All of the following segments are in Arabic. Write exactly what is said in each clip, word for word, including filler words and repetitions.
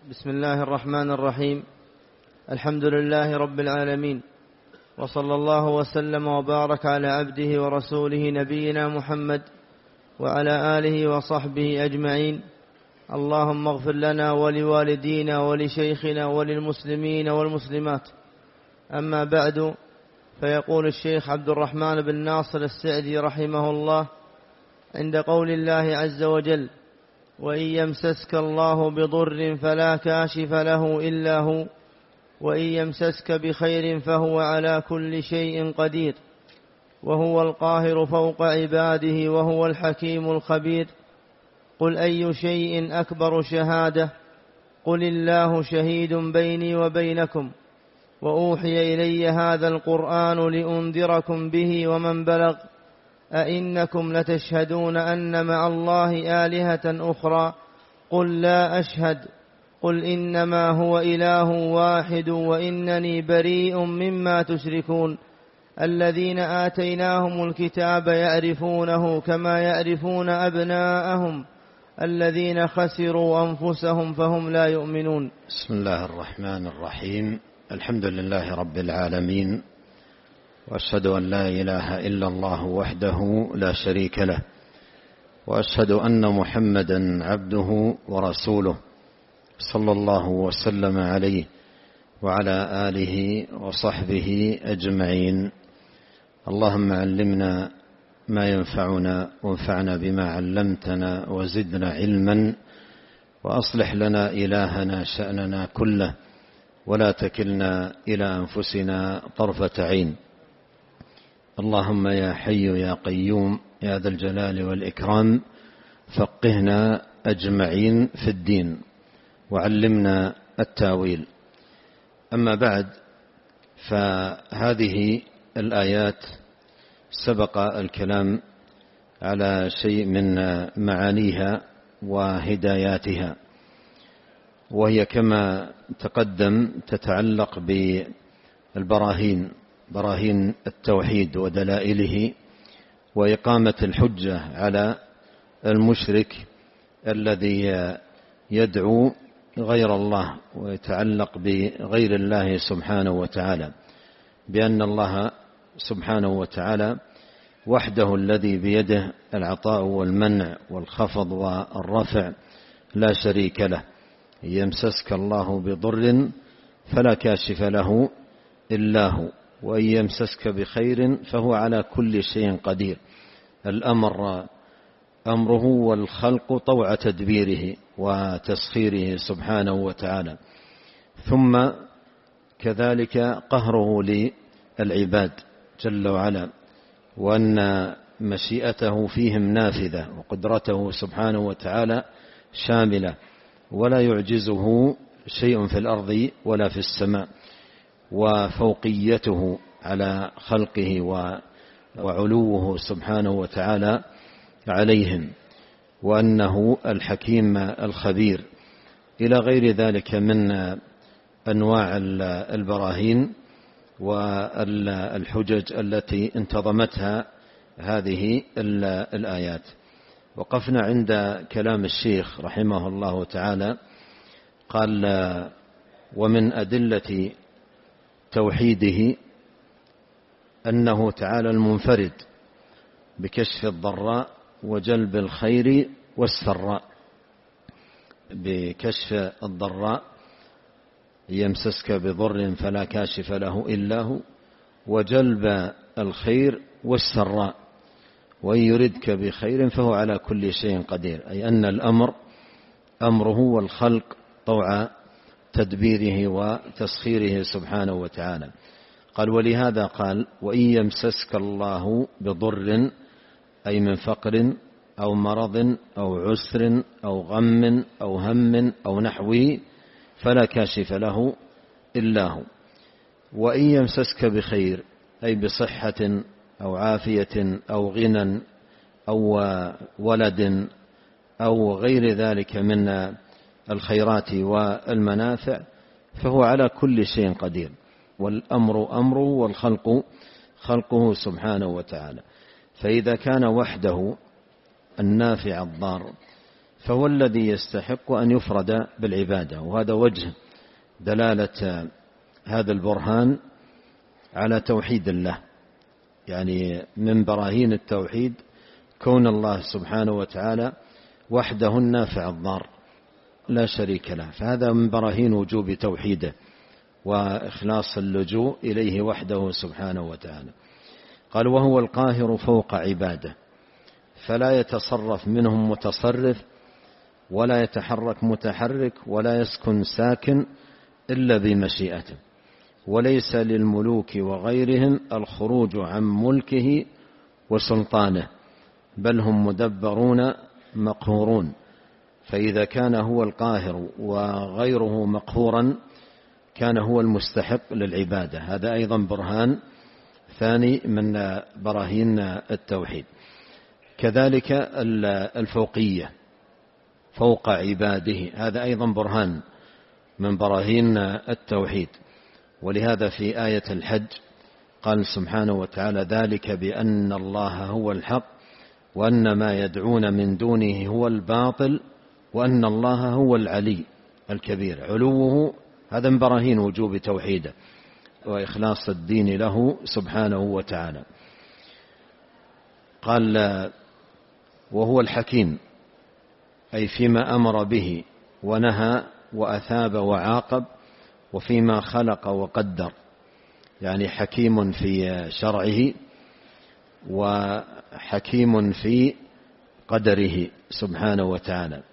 بسم الله الرحمن الرحيم. الحمد لله رب العالمين، وصلى الله وسلم وبارك على عبده ورسوله نبينا محمد وعلى آله وصحبه أجمعين. اللهم اغفر لنا ولوالدينا ولشيخنا وللمسلمين والمسلمات. أما بعد، فيقول الشيخ عبد الرحمن بن ناصر السعدي رحمه الله عند قول الله عز وجل: وإن يمسسك الله بضر فلا كاشف له إلا هو، وإن يمسسك بخير فهو على كل شيء قدير، وهو القاهر فوق عباده، وهو الحكيم الخبير. قل أي شيء أكبر شهادة؟ قل الله شهيد بيني وبينكم، وأوحي إلي هذا القرآن لأنذركم به ومن بلغ. أئنكم لتشهدون أن مع الله آلهة أخرى؟ قل لا أشهد. قل إنما هو إله واحد وإنني بريء مما تشركون. الذين آتيناهم الكتاب يعرفونه كما يعرفون أبناءهم، الذين خسروا أنفسهم فهم لا يؤمنون. بسم الله الرحمن الرحيم. الحمد لله رب العالمين، وأشهد أن لا إله إلا الله وحده لا شريك له، وأشهد أن محمدا عبده ورسوله، صلى الله وسلم عليه وعلى آله وصحبه أجمعين. اللهم علمنا ما ينفعنا، وانفعنا بما علمتنا، وزدنا علما، وأصلح لنا إلهنا شأننا كله، ولا تكلنا إلى أنفسنا طرفة عين. اللهم يا حي يا قيوم يا ذا الجلال والإكرام، فقهنا أجمعين في الدين، وعلمنا التاويل. أما بعد، فهذه الآيات سبق الكلام على شيء من معانيها وهداياتها، وهي كما تقدم تتعلق بالبراهين، براهين التوحيد ودلائله، وإقامة الحجة على المشرك الذي يدعو غير الله ويتعلق بغير الله سبحانه وتعالى، بأن الله سبحانه وتعالى وحده الذي بيده العطاء والمنع والخفض والرفع، لا شريك له. يمسسك الله بضر فلا كاشف له إلا هو، وإن يمسسك بخير فهو على كل شيء قدير. الأمر أمره، والخلق طوع تدبيره وتسخيره سبحانه وتعالى. ثم كذلك قهره للعباد جل وعلا، وأن مشيئته فيهم نافذة، وقدرته سبحانه وتعالى شاملة، ولا يعجزه شيء في الأرض ولا في السماء، وفوقيته على خلقه وعلوه سبحانه وتعالى عليهم، وأنه الحكيم الخبير، إلى غير ذلك من أنواع البراهين والحجج التي انتظمتها هذه الآيات. وقفنا عند كلام الشيخ رحمه الله تعالى، قال: ومن أدلة توحيده أنه تعالى المنفرد بكشف الضراء وجلب الخير والسراء. بكشف الضراء، يمسسك بضر فلا كاشف له إلا هو، وجلب الخير والسراء، وإن يردك بخير فهو على كل شيء قدير، أي أن الأمر أمره، والخلق طوع تدبيره وتسخيره سبحانه وتعالى. قال: ولهذا قال: وإن يمسسك الله بضر، أي من فقر أو مرض أو عسر أو غم أو هم أو نحوه، فلا كاشف له إلا هو. وإن يمسسك بخير، أي بصحة أو عافية أو غنى أو ولد أو غير ذلك من الخيرات والمنافع، فهو على كل شيء قدير، والأمر أمره، والخلق خلقه سبحانه وتعالى. فإذا كان وحده النافع الضار، فهو الذي يستحق أن يفرد بالعبادة. وهذا وجه دلالة هذا البرهان على توحيد الله، يعني من براهين التوحيد كون الله سبحانه وتعالى وحده النافع الضار لا شريك له، فهذا من براهين وجوب توحيده وإخلاص اللجوء إليه وحده سبحانه وتعالى. قال وهو القاهر فوق عباده، فلا يتصرف منهم متصرف ولا يتحرك متحرك ولا يسكن ساكن إلا بمشيئته، وليس للملوك وغيرهم الخروج عن ملكه وسلطانه، بل هم مدبرون مقهورون. فإذا كان هو القاهر وغيره مقهورا كان هو المستحق للعبادة. هذا أيضا برهان ثاني من براهين التوحيد. كذلك الفوقية فوق عباده، هذا أيضا برهان من براهين التوحيد. ولهذا في آية الحج قال سبحانه وتعالى ذلك بأن الله هو الحق وأن ما يدعون من دونه هو الباطل وأن الله هو العلي الكبير. علوه هذا من براهين وجوب توحيده وإخلاص الدين له سبحانه وتعالى. قال وهو الحكيم، أي فيما أمر به ونهى وأثاب وعاقب، وفيما خلق وقدر، يعني حكيم في شرعه وحكيم في قدره سبحانه وتعالى،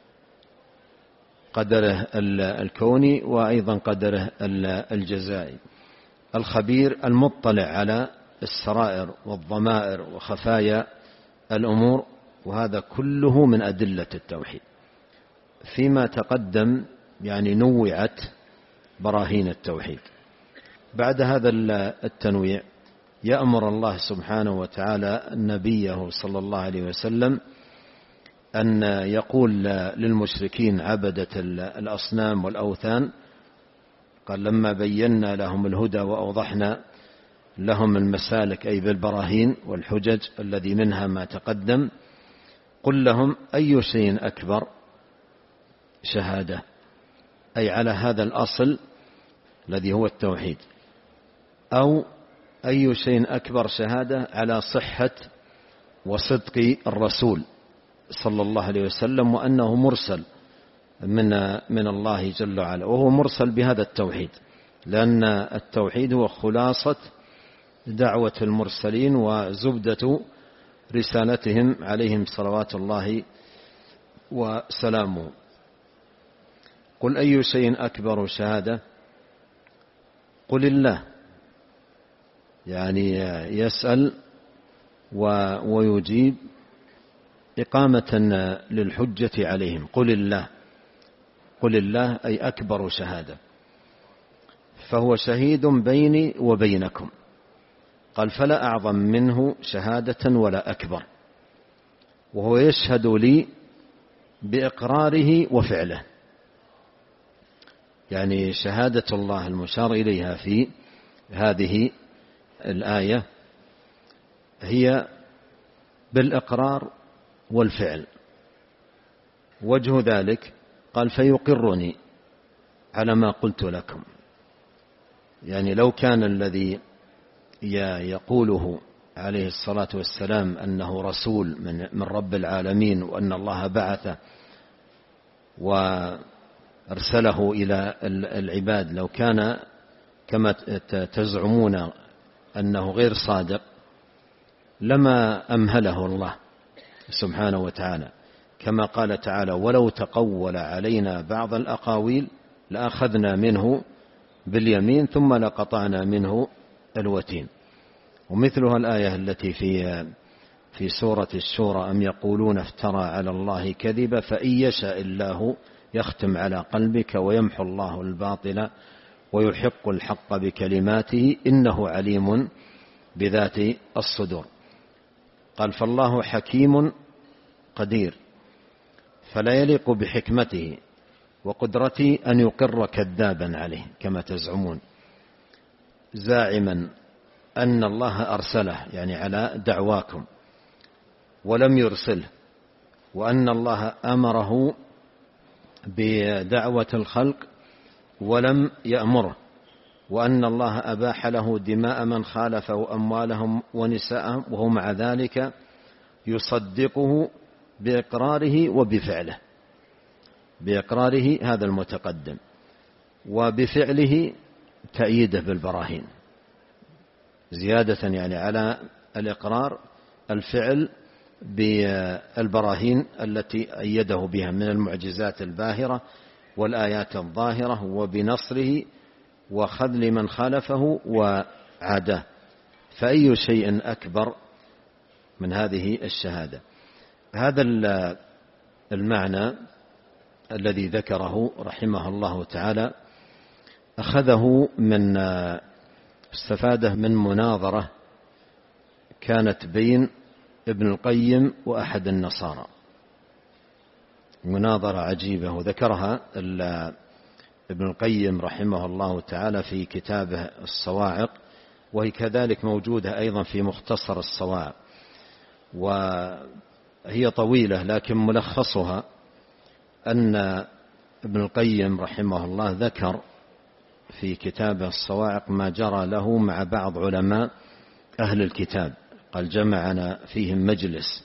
قدره الكوني وأيضا قدره الجزائي. الخبير المطلع على السرائر والضمائر وخفايا الأمور، وهذا كله من أدلة التوحيد. فيما تقدم يعني نوعت براهين التوحيد. بعد هذا التنويع يأمر الله سبحانه وتعالى نبيه صلى الله عليه وسلم أن يقول للمشركين عبدة الأصنام والأوثان، قال لما بينا لهم الهدى وأوضحنا لهم المسالك أي بالبراهين والحجج الذي منها ما تقدم، قل لهم أي شيء أكبر شهادة، أي على هذا الأصل الذي هو التوحيد، أو أي شيء أكبر شهادة على صحة وصدق الرسول صلى الله عليه وسلم، وأنه مرسل من من الله جل وعلا، وهو مرسل بهذا التوحيد، لأن التوحيد هو خلاصة دعوة المرسلين وزبدة رسالتهم عليهم صلوات الله وسلامه. قل أي شيء أكبر شهادة، قل الله، يعني يسأل ويجيب إقامة للحجة عليهم. قل الله، قل الله أي أكبر شهادة، فهو شهيد بيني وبينكم. قال فلا أعظم منه شهادة ولا أكبر، وهو يشهد لي بإقراره وفعله. يعني شهادة الله المشار إليها في هذه الآية هي بالإقرار والفعل. وجه ذلك قال فيقرني على ما قلت لكم. يعني لو كان الذي يقوله عليه الصلاة والسلام أنه رسول من رب العالمين وأن الله بعثه وأرسله إلى العباد، لو كان كما تزعمون أنه غير صادق لما أمهله الله سبحانه وتعالى، كما قال تعالى ولو تقول علينا بعض الأقاويل لأخذنا منه باليمين ثم لقطعنا منه الوتين. ومثلها الآية التي في في سورة الشورى أم يقولون افترى على الله كذبا فإن يشاء الله يختم على قلبك ويمحو الله الباطل ويحق الحق بكلماته إنه عليم بذات الصدور. قال فالله حكيم قدير، فلا يليق بحكمته وقدرته أن يقر كذابا عليه كما تزعمون، زاعما أن الله أرسله يعني على دعواكم ولم يرسله، وأن الله أمره بدعوة الخلق ولم يأمره، وأن الله أباح له دماء من خالفه وأموالهم ونساءهم، وهو مع ذلك يصدقه بإقراره وبفعله، بإقراره هذا المتقدم، وبفعله تأييده بالبراهين، زيادة يعني على الإقرار الفعل بالبراهين التي أيده بها من المعجزات الباهرة والآيات الظاهرة، وبنصره وخذل من خالفه وعاده. فأي شيء أكبر من هذه الشهادة؟ هذا المعنى الذي ذكره رحمه الله تعالى أخذه من استفاده من مناظرة كانت بين ابن القيم وأحد النصارى، مناظرة عجيبة، وذكرها ابن القيم رحمه الله تعالى في كتابه الصواعق، وهي كذلك موجودة أيضا في مختصر الصواعق، وهي طويلة، لكن ملخصها أن ابن القيم رحمه الله ذكر في كتابه الصواعق ما جرى له مع بعض علماء أهل الكتاب، قال جمعنا فيهم مجلس،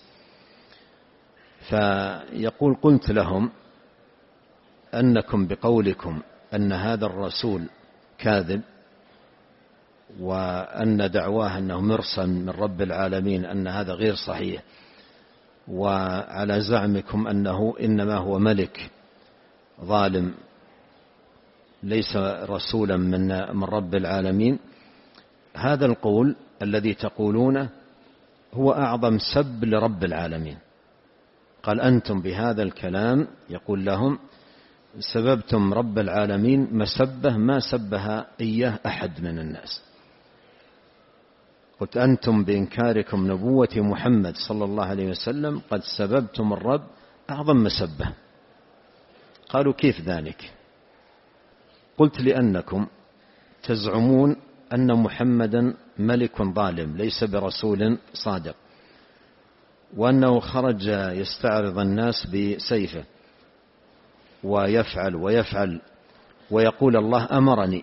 فيقول قلت لهم أنكم بقولكم أن هذا الرسول كاذب، وأن دعواه أنه مرسل من رب العالمين أن هذا غير صحيح، وعلى زعمكم أنه إنما هو ملك ظالم ليس رسولا من من رب العالمين، هذا القول الذي تقولونه هو أعظم سب لرب العالمين. قال أنتم بهذا الكلام، يقول لهم، سببتم رب العالمين مسبة ما سبها إياه أحد من الناس. قلت أنتم بإنكاركم نبوة محمد صلى الله عليه وسلم قد سببتم الرب أعظم مسبة. قالوا كيف ذلك؟ قلت لأنكم تزعمون أن محمدا ملك ظالم ليس برسول صادق، وأنه خرج يستعرض الناس بسيفه ويفعل ويفعل ويقول الله أمرني،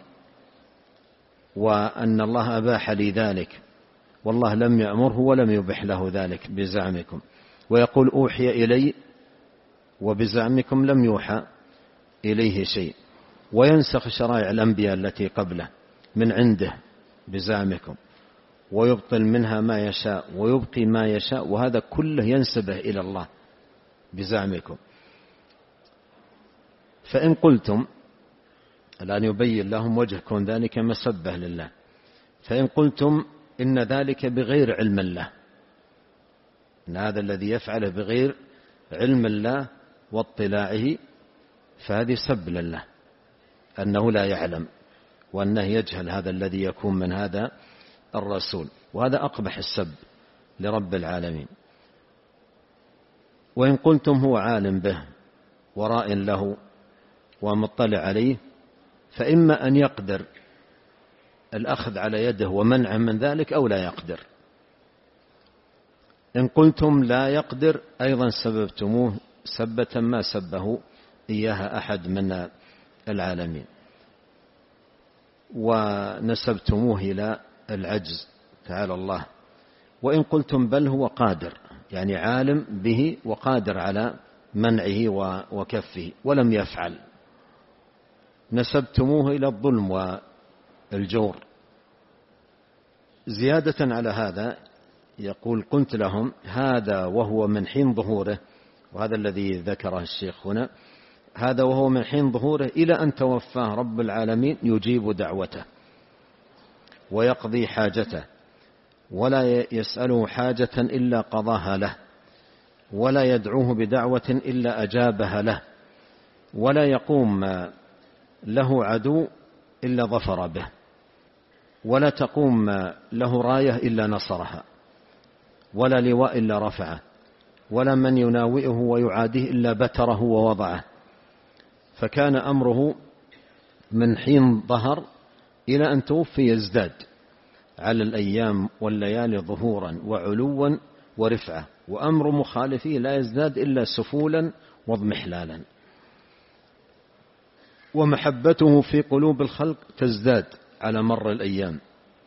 وأن الله أباح لي ذلك والله لم يأمره ولم يبح له ذلك بزعمكم، ويقول أوحي إلي وبزعمكم لم يوحى إليه شيء، وينسخ شرائع الأنبياء التي قبله من عنده بزعمكم، ويبطل منها ما يشاء ويبقي ما يشاء، وهذا كله ينسبه إلى الله بزعمكم. فإن قلتم، الآن يبين لهم وجه كون ذلك مسبة لله، فإن قلتم إن ذلك بغير علم الله، إن هذا الذي يفعله بغير علم الله واطلاعه، فهذه سب لله، أنه لا يعلم وأنه يجهل هذا الذي يكون من هذا الرسول، وهذا أقبح السب لرب العالمين. وإن قلتم هو عالم به وراء له ومطلع عليه، فإما أن يقدر الأخذ على يده ومنعه من ذلك أو لا يقدر. إن قلتم لا يقدر أيضا سببتموه سبة ما سبه إياها أحد من العالمين، ونسبتموه إلى العجز تعالى الله. وإن قلتم بل هو قادر، يعني عالم به وقادر على منعه وكفه ولم يفعل، نسبتموه إلى الظلم والجور. زيادة على هذا يقول قلت لهم هذا وهو من حين ظهوره، وهذا الذي ذكره الشيخ هنا، هذا وهو من حين ظهوره إلى أن توفاه رب العالمين يجيب دعوته ويقضي حاجته، ولا يسأله حاجة إلا قضاها له، ولا يدعوه بدعوة إلا أجابها له، ولا يقوم له عدو إلا ظفر به، ولا تقوم له راية إلا نصرها، ولا لواء إلا رفعه، ولا من يناوئه ويعاديه إلا بتره ووضعه. فكان أمره من حين ظهر إلى أن توفي يزداد على الأيام والليالي ظهورا وعلوا ورفعة، وأمر مخالفيه لا يزداد إلا سفولا واضمحلالا، ومحبته في قلوب الخلق تزداد على مر الأيام.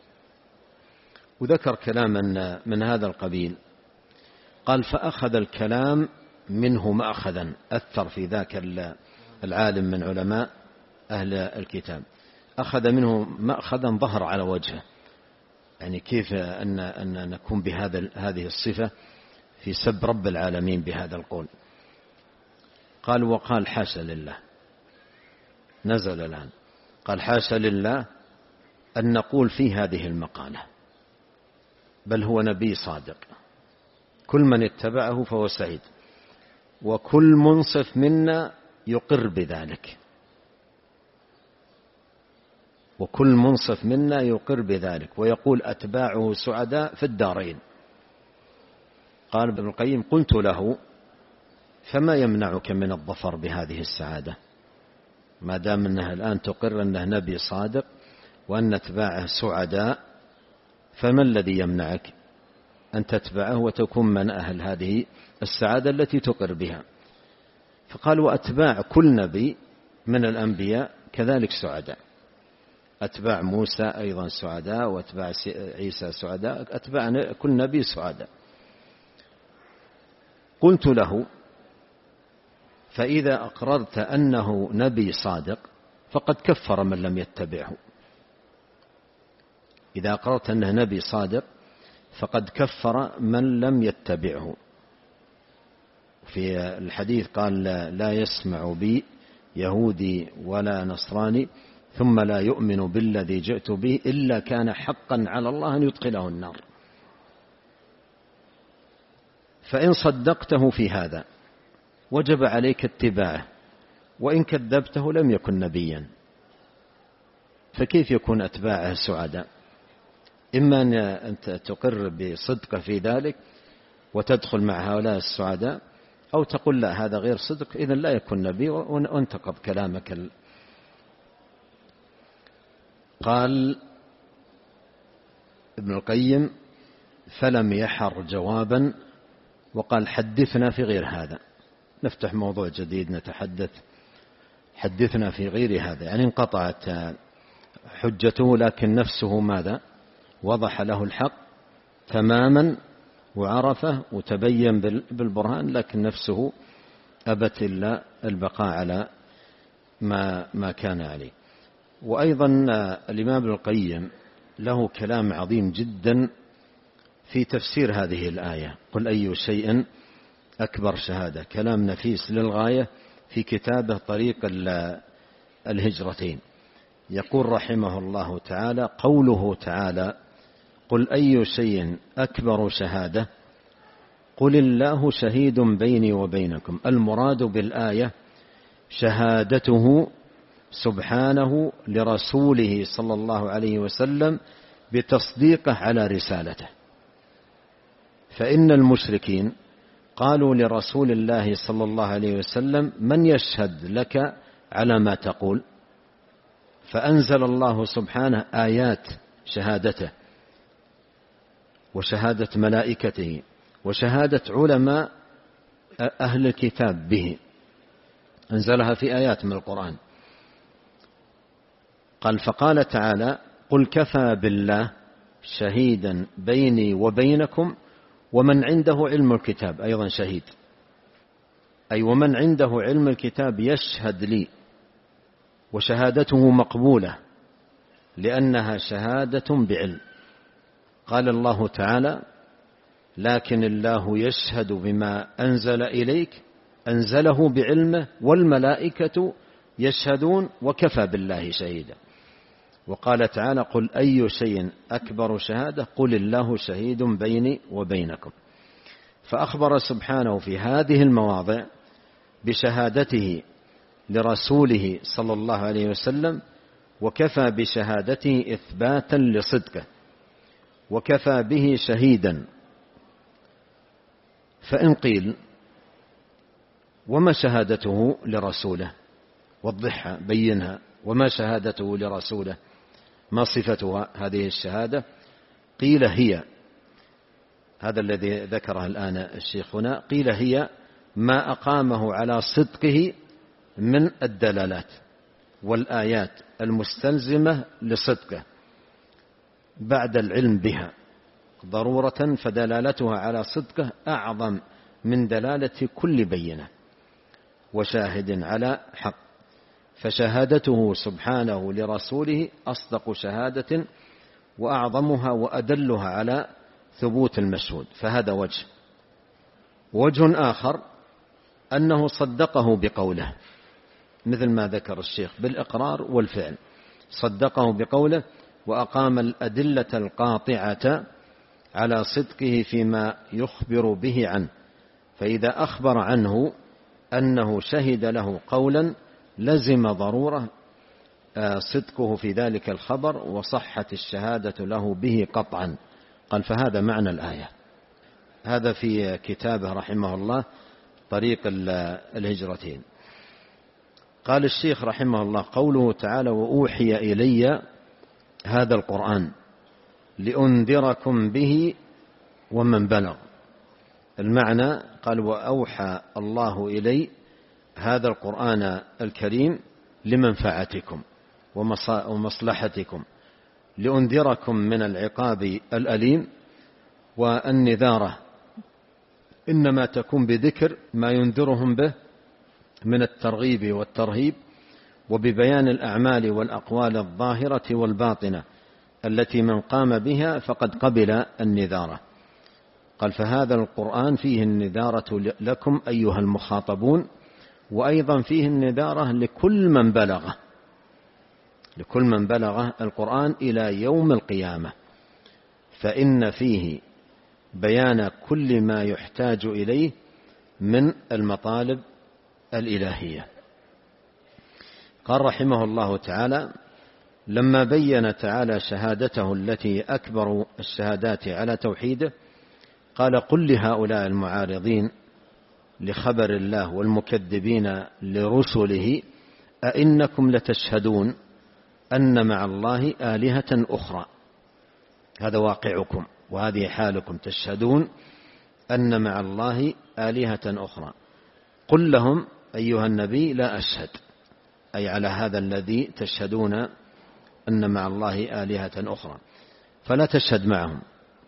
وذكر كلاما من هذا القبيل، قال: فأخذ الكلام منه مأخذا، أثر في ذاك العالم من علماء أهل الكتاب، أخذ منه مأخذا ظهر على وجهه، يعني كيف أن, أن نكون بهذا هذه الصفة في سب رب العالمين بهذا القول. قال: وقال حاشا لله، نزل الآن، قال: حاشا لله أن نقول في هذه المقالة، بل هو نبي صادق، كل من اتبعه فهو سعيد، وكل منصف منا يقر بذلك، وكل منصف منا يقر بذلك، ويقول أتباعه سعداء في الدارين. قال ابن القيم: قلت له: فما يمنعك من الظفر بهذه السعادة ما دام أنها الآن تقر أنه نبي صادق وأن أتباعه سعداء؟ فما الذي يمنعك أن تتبعه وتكون من أهل هذه السعادة التي تقر بها؟ فقال: وأتباع كل نبي من الأنبياء كذلك سعداء، أتباع موسى أيضا سعداء، وأتباع عيسى سعداء، أتباع كل نبي سعداء. قلت له: فإذا أقررت أنه نبي صادق فقد كفر من لم يتبعه. إذا أقررت أنه نبي صادق فقد كفر من لم يتبعه. في الحديث قال: لا يسمع بي يهودي ولا نصراني ثم لا يؤمن بالذي جئت به إلا كان حقا على الله أن يدخله النار. فإن صدقته في هذا وجب عليك اتباعه، وإن كذبته لم يكن نبيا. فكيف يكون أتباعه سعداء؟ إما أن تقر بصدقه في ذلك وتدخل مع هؤلاء السعداء، أو تقول لا هذا غير صدق إذن لا يكون نبي وانتقض كلامك. قال ابن القيم: فلم يحر جوابا، وقال: حدثنا في غير هذا، نفتح موضوع جديد نتحدث، حدثنا في غير هذا، يعني انقطعت حجته، لكن نفسه ماذا؟ وضح له الحق تماما وعرفه وتبين بالبرهان، لكن نفسه أبت إلا البقاء على ما, ما كان عليه. وأيضا الإمام ابن القيم له كلام عظيم جدا في تفسير هذه الآية: قل أي شيء أكبر شهادة، كلام نفيس للغاية في كتابه طريق الهجرتين. يقول رحمه الله تعالى: قوله تعالى: قل أي شيء أكبر شهادة، قل الله شهيد بيني وبينكم. المراد بالآية شهادته سبحانه لرسوله صلى الله عليه وسلم بتصديقه على رسالته. فإن المشركين قالوا لرسول الله صلى الله عليه وسلم: من يشهد لك على ما تقول؟ فأنزل الله سبحانه آيات شهادته وشهادة ملائكته وشهادة علماء أهل الكتاب به، أنزلها في آيات من القرآن. قال: فقال تعالى: قل كفى بالله شهيدا بيني وبينكم ومن عنده علم الكتاب. أيضا شهيد، أي ومن عنده علم الكتاب يشهد لي، وشهادته مقبولة لأنها شهادة بعلم. قال الله تعالى: لكن الله يشهد بما أنزل إليك، أنزله بعلمه، والملائكة يشهدون وكفى بالله شهيدا. وقال تعالى: قل أي شيء أكبر شهادة، قل الله شهيد بيني وبينكم. فأخبر سبحانه في هذه المواضع بشهادته لرسوله صلى الله عليه وسلم، وكفى بشهادته إثباتا لصدقه، وكفى به شهيدا. فإن قيل: وما شهادته لرسوله؟ وضحها، بينها، وما شهادته لرسوله؟ ما صفتها هذه الشهادة؟ قيل: هي هذا الذي ذكره الآن الشيخ هنا. قيل هي ما أقامه على صدقه من الدلالات والآيات المستلزمة لصدقه بعد العلم بها ضرورة، فدلالتها على صدقه أعظم من دلالة كل بينة وشاهد على حق، فشهادته سبحانه لرسوله أصدق شهادة وأعظمها وأدلها على ثبوت المشهود. فهذا وجه. وجه آخر أنه صدقه بقوله، مثل ما ذكر الشيخ بالإقرار والفعل، صدقه بقوله وأقام الأدلة القاطعة على صدقه فيما يخبر به عنه، فإذا أخبر عنه أنه شهد له قولا لزم ضرورة صدقه في ذلك الخبر وصحت الشهادة له به قطعا. قال فهذا معنى الآية. هذا في كتابه رحمه الله طريق الهجرتين. قال الشيخ رحمه الله قوله تعالى وأوحي إلي هذا القرآن لأنذركم به ومن بلغ. المعنى قال وأوحى الله إلي هذا القرآن الكريم لمنفعتكم ومصلحتكم، لأنذركم من العقاب الأليم، والنذارة إنما تكون بذكر ما ينذرهم به من الترغيب والترهيب، وببيان الأعمال والأقوال الظاهرة والباطنة التي من قام بها فقد قبل النذارة. قال فهذا القرآن فيه النذارة لكم أيها المخاطبون، وأيضا فيه النذارة لكل من بلغه لكل من بلغه القرآن إلى يوم القيامة، فإن فيه بيان كل ما يحتاج إليه من المطالب الإلهية. قال رحمه الله تعالى لما بين تعالى شهادته التي أكبر الشهادات على توحيده قال قل لهؤلاء المعارضين لخبر الله والمكذبين لرسله أئنكم لتشهدون أن مع الله آلهة أخرى. هذا واقعكم وهذه حالكم، تشهدون أن مع الله آلهة أخرى. قل لهم أيها النبي لا أشهد، أي على هذا الذي تشهدون أن مع الله آلهة أخرى، فلا تشهد معهم.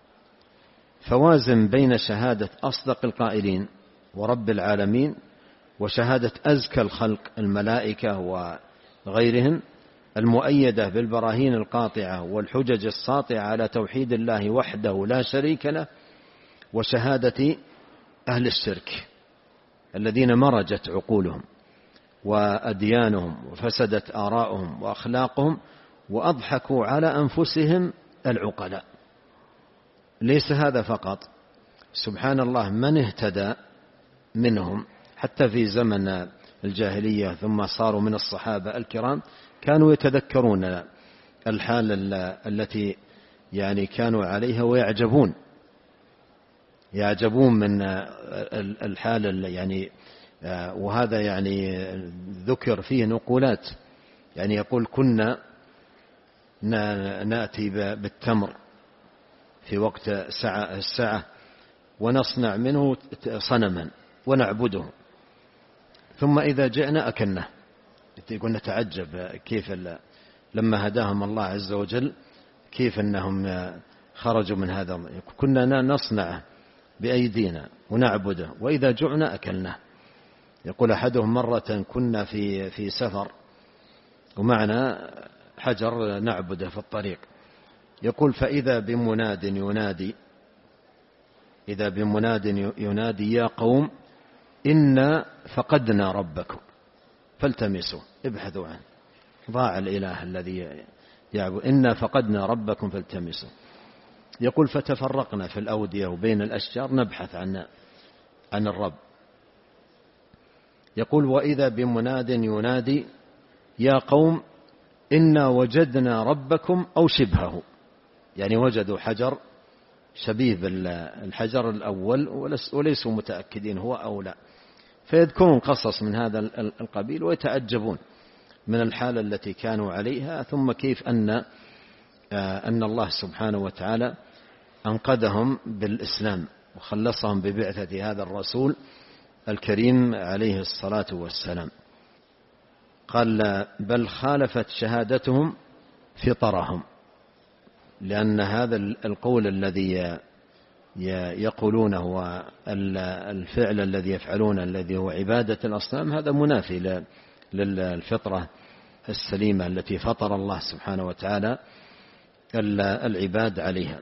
فوازن بين شهادة أصدق القائلين ورب العالمين وشهادة أزكى الخلق الملائكة وغيرهم المؤيدة بالبراهين القاطعة والحجج الساطعة على توحيد الله وحده لا شريك له، وشهادة أهل الشرك الذين مرجت عقولهم وأديانهم وفسدت آراؤهم وأخلاقهم وأضحكوا على أنفسهم العقلاء. ليس هذا فقط، سبحان الله من اهتدى منهم حتى في زمن الجاهلية ثم صاروا من الصحابة الكرام كانوا يتذكرون الحال التي يعني كانوا عليها ويعجبون يعجبون من الحال يعني، وهذا يعني ذكر فيه نقولات، يعني يقول كنا نأتي بالتمر في وقت الساعة ونصنع منه صنما ونعبده، ثم إذا جئنا أكلناه. يقول نتعجب كيف لما هداهم الله عز وجل كيف أنهم خرجوا من هذا. كنا نصنعه بأيدينا ونعبده وإذا جعنا أكلناه. يقول أحدهم مرة كنا في في سفر ومعنا حجر نعبده في الطريق، يقول فإذا بمناد ينادي إذا بمناد ينادي يا قوم إنا فقدنا ربكم فالتمسوا، ابحثوا عنه، ضاع الإله الذي يعبد، إنا فقدنا ربكم فالتمسوا. يقول فتفرقنا في الأودية وبين الأشجار نبحث عن عن الرب. يقول وإذا بمناد ينادي يا قوم إنا وجدنا ربكم أو شبهه، يعني وجدوا حجر شبيه بالحجر الأول وليسوا متأكدين هو أو لا، فيذكرون قصص من هذا القبيل ويتعجبون من الحالة التي كانوا عليها، ثم كيف أن أن الله سبحانه وتعالى أنقذهم بالإسلام وخلصهم ببعثة هذا الرسول الكريم عليه الصلاة والسلام. قال بل خالفت شهادتهم فطرهم، لأن هذا القول الذي يقولونه والفعل الذي يفعلونه الذي هو عبادة الأصنام هذا منافي للفطرة السليمة التي فطر الله سبحانه وتعالى العباد عليها.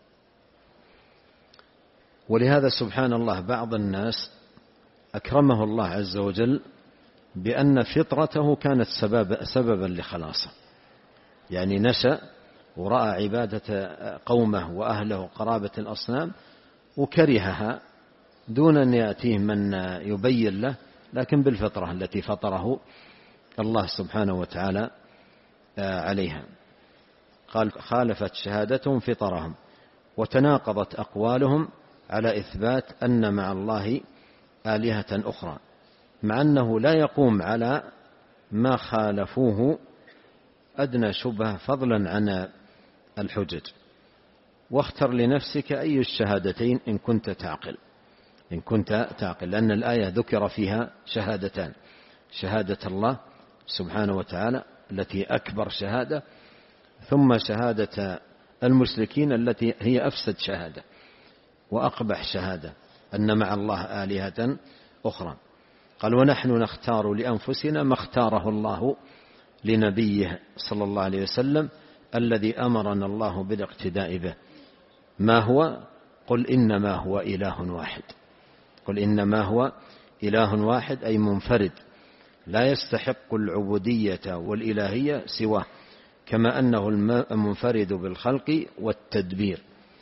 ولهذا سبحان الله بعض الناس أكرمه الله عز وجل بأن فطرته كانت سبب سببا لخلاصه، يعني نشأ ورأى عبادة قومه وأهله قرابة الأصنام وكرهها دون أن يأتيه من يبين له، لكن بالفطرة التي فطره الله سبحانه وتعالى عليها. قال خالفت شهادتهم فطرهم وتناقضت أقوالهم على إثبات أن مع الله آلهة أخرى، مع أنه لا يقوم على ما خالفوه أدنى شبهة فضلا عن الحجج. واختر لنفسك أي الشهادتين إن كنت تعقل إن كنت تعقل لأن الآية ذكر فيها شهادتان: شهادة الله سبحانه وتعالى التي أكبر شهادة، ثم شهادة المشركين التي هي أفسد شهادة وأقبح شهادة، أن مع الله آلهة أخرى. قال ونحن نختار لأنفسنا ما اختاره الله لنبيه صلى الله عليه وسلم الذي أمرنا الله بالاقتداء به. ما هو؟ قل إنما هو إله واحد. قل إنما هو إله واحد أي منفرد لا يستحق العبودية والإلهية سواه، كما أنه المنفرد بالخلق والتدبير.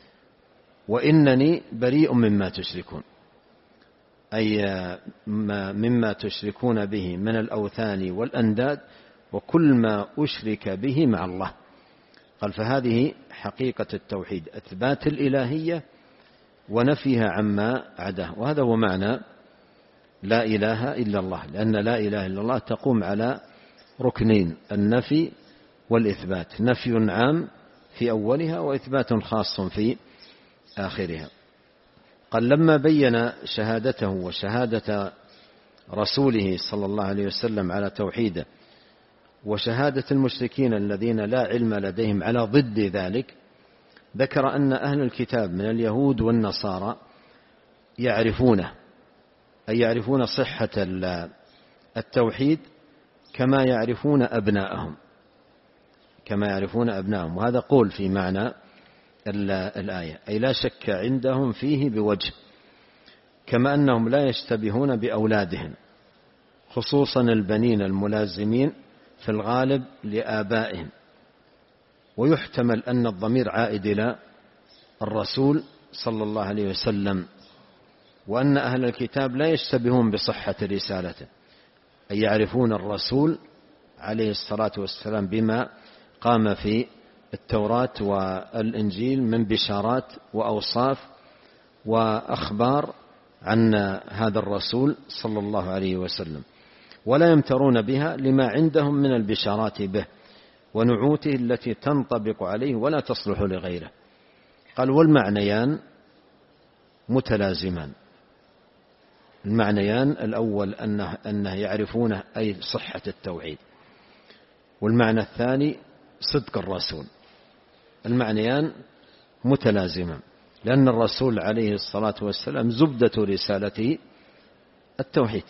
وإنني بريء مما تشركون، أي مما تشركون به من الأوثان والأنداد وكل ما أشرك به مع الله. قال فهذه حقيقة التوحيد، إثبات الإلهية ونفيها عما عداه، وهذا هو معنى لا إله إلا الله، لأن لا إله إلا الله تقوم على ركنين: النفي والإثبات، نفي عام في أولها وإثبات خاص في آخرها. قال لما بين شهادته وشهادة رسوله صلى الله عليه وسلم على توحيده وشهادة المشركين الذين لا علم لديهم على ضد ذلك، ذكر أن أهل الكتاب من اليهود والنصارى يعرفونه، أي يعرفون صحة التوحيد كما يعرفون أبناءهم كما يعرفون أبناءهم وهذا قول في معنى الآية، أي لا شك عندهم فيه بوجه، كما أنهم لا يشتبهون بأولادهم، خصوصا البنين الملازمين في الغالب لآبائهم. ويحتمل أن الضمير عائد إلى الرسول صلى الله عليه وسلم، وأن أهل الكتاب لا يشتبهون بصحة رسالته، أي يعرفون الرسول عليه الصلاة والسلام بما قام في التوراة والإنجيل من بشارات وأوصاف وأخبار عن هذا الرسول صلى الله عليه وسلم، ولا يمترون بها لما عندهم من البشارات به ونعوته التي تنطبق عليه ولا تصلح لغيره. قال والمعنيان متلازمان. المعنيان الأول أنه, أنه يعرفونه أي صحة التوحيد، والمعنى الثاني صدق الرسول. المعنيان متلازمان لأن الرسول عليه الصلاة والسلام زبدة رسالته التوحيد.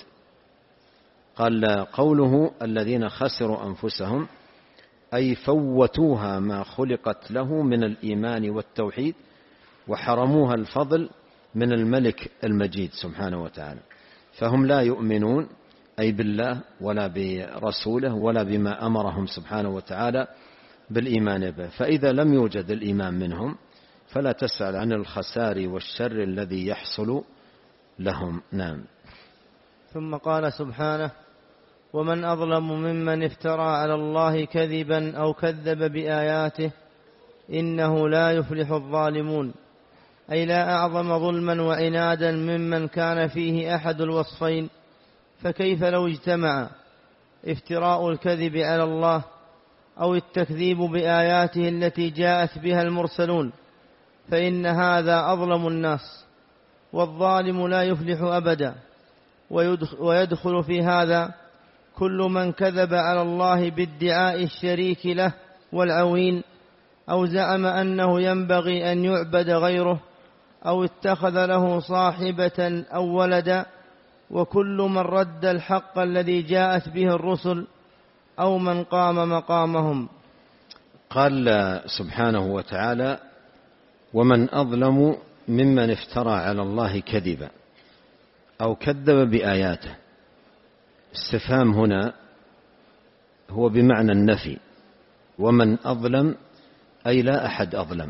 قال قوله الذين خسروا أنفسهم أي فوتوها ما خلقت له من الإيمان والتوحيد وحرموها الفضل من الملك المجيد سبحانه وتعالى، فهم لا يؤمنون أي بالله ولا برسوله ولا بما أمرهم سبحانه وتعالى بالإيمان به. فإذا لم يوجد الإيمان منهم فلا تسأل عن الخسار والشر الذي يحصل لهم. نعم. ثم قال سبحانه: ومن أظلم ممن افترى على الله كذبا أو كذب بآياته إنه لا يفلح الظالمون، أي لا أعظم ظلما وعنادا ممن كان فيه أحد الوصفين. فكيف لو اجتمع افتراء الكذب على الله أو التكذيب بآياته التي جاءت بها المرسلون فإن هذا أظلم الناس، والظالم لا يفلح أبدا. ويدخل في هذا كل من كذب على الله بادعاء الشريك له والعوين، أو زعم أنه ينبغي أن يعبد غيره، أو اتخذ له صاحبة أو ولدا، وكل من رد الحق الذي جاءت به الرسل، أو من قام مقامهم. قال سبحانه وتعالى: ومن أظلم ممن افترى على الله كذبا أو كذب بآياته. استفهام هنا هو بمعنى النفي، ومن أظلم أي لا أحد أظلم،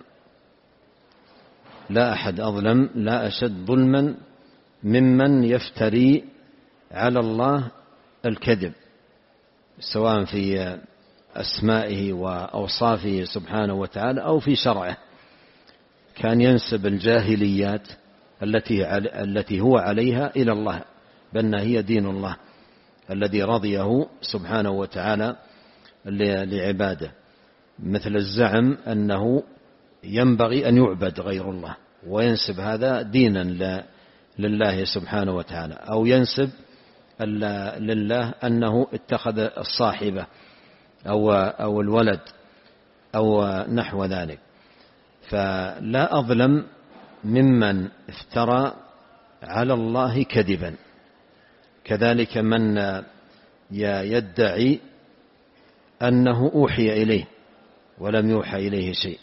لا أحد أظلم، لا أشد ظلما ممن يفتري على الله الكذب، سواء في أسمائه وأوصافه سبحانه وتعالى أو في شرعه. كان ينسب الجاهليات التي التي هو عليها إلى الله، بأنها هي دين الله الذي رضيه سبحانه وتعالى لعباده، مثل الزعم أنه ينبغي أن يعبد غير الله، وينسب هذا دينا لله سبحانه وتعالى، أو ينسب لله أنه اتخذ الصاحبة أو أو الولد أو نحو ذلك. فلا أظلم ممن افترى على الله كذبا. كذلك من يدعي أنه أوحي إليه ولم يوحى إليه شيء،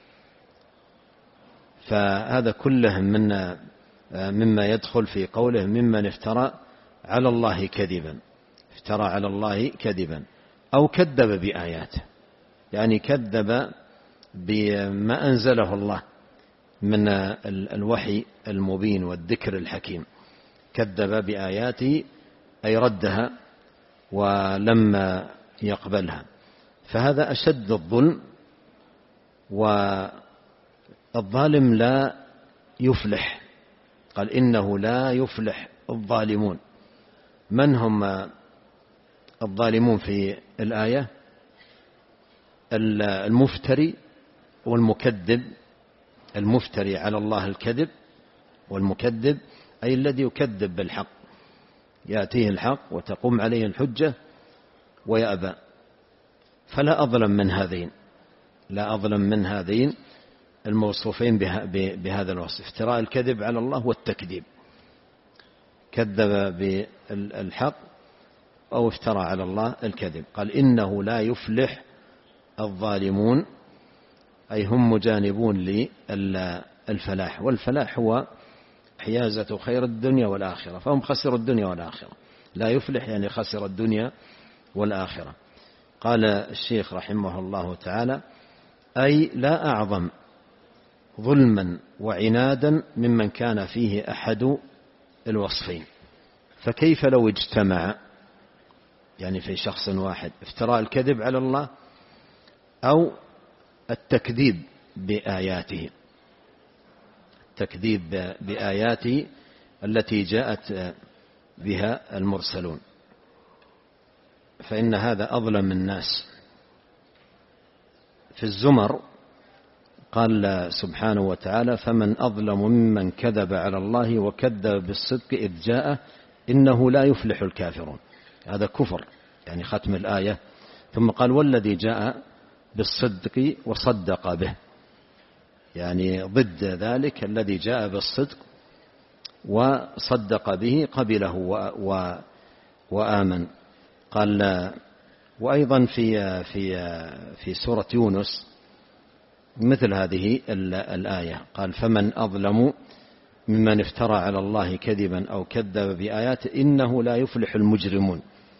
فهذا كله من مما يدخل في قوله ممن افترى على الله كذبا، افترى على الله كذبا أو كذب بآياته، يعني كذب بما أنزله الله من الوحي المبين والذكر الحكيم، كذب بآياته أي ردها ولم يقبلها، فهذا أشد الظلم. والظالم لا يفلح، قال إنه لا يفلح الظالمون. من هم الظالمون في الآية؟ المفتري والمكذب. المفتري على الله الكذب، والمكذب أي الذي يكذب بالحق، يأتيه الحق وتقوم عليه الحجة ويأبى. فلا أظلم من هذين، لا أظلم من هذين الموصوفين بهذا الوصف، افتراء الكذب على الله والتكذيب، كذب بالحق أو افترى على الله الكذب. قال إنه لا يفلح الظالمون، أي هم مجانبون للفلاح، والفلاح هو حيازة خير الدنيا والآخرة، فهم خسروا الدنيا والآخرة. لا يفلح يعني خسر الدنيا والآخرة. قال الشيخ رحمه الله تعالى: أي لا أعظم ظلما وعنادا ممن كان فيه أحد الوصفين. فكيف لو اجتمع، يعني في شخص واحد، افتراء الكذب على الله أو التكذيب بآياته، التكذيب بآياته التي جاءت بها المرسلون، فإن هذا أظلم الناس. في الزمر قال سبحانه وتعالى: فمن أظلم ممن كذب على الله وكذب بالصدق إذ جاءه إنه لا يفلح الكافرون. هذا كفر، يعني ختم الآية. ثم قال: والذي جاء بالصدق وصدق به، يعني ضد ذلك الذي جاء بالصدق وصدق به قبله و وآمن. قال: وأيضا في في في سورة يونس مثل هذه الآية، قال: فمن أظلم ممن افترى على الله كذبا أو كذب بآياته إنه لا يفلح المجرمون.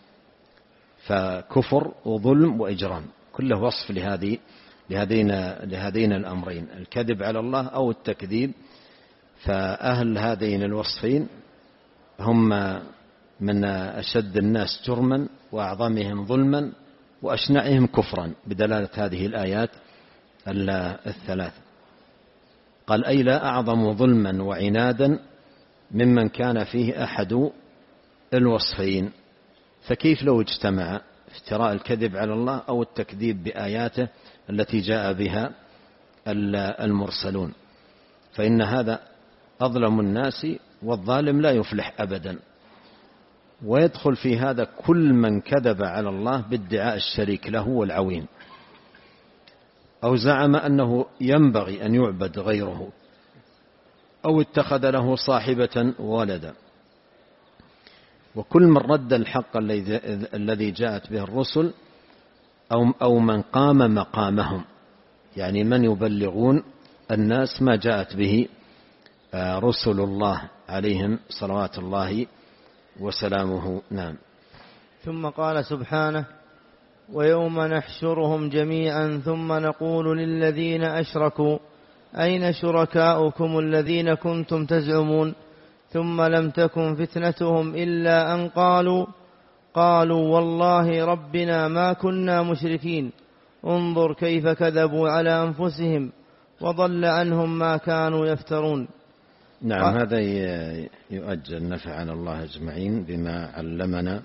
فكفر وظلم وإجرام كله وصف لهذه لهذين لهذين الأمرين، الكذب على الله أو التكذيب. فأهل هذين الوصفين هم من أشد الناس جرما وأعظمهم ظلما وأشنعهم كفرا، بدلالة هذه الآيات الثلاث. قال: أي لا أعظم ظلما وعنادا ممن كان فيه أحد الوصفين. فكيف لو اجتمع افتراء الكذب على الله أو التكذيب بآياته التي جاء بها المرسلون؟ فإن هذا أظلم الناس، والظالم لا يفلح أبدا. ويدخل في هذا كل من كذب على الله بادعاء الشريك له والعوين، أو زعم أنه ينبغي أن يعبد غيره، أو اتخذ له صاحبة وولدا. وكل من رد الحق الذي جاءت به الرسل أو من قام مقامهم، يعني من يبلغون الناس ما جاءت به رسل الله عليهم صلوات الله وسلامه. نعم. ثم قال سبحانه: ويوم نحشرهم جميعا ثم نقول للذين أشركوا أين شركاؤكم الذين كنتم تزعمون ثم لم تكن فتنتهم إلا أن قالوا قالوا والله ربنا ما كنا مشركين انظر كيف كذبوا على أنفسهم وضل عنهم ما كانوا يفترون. نعم. هذا يؤجل نفعنا الله أجمعين بما علمنا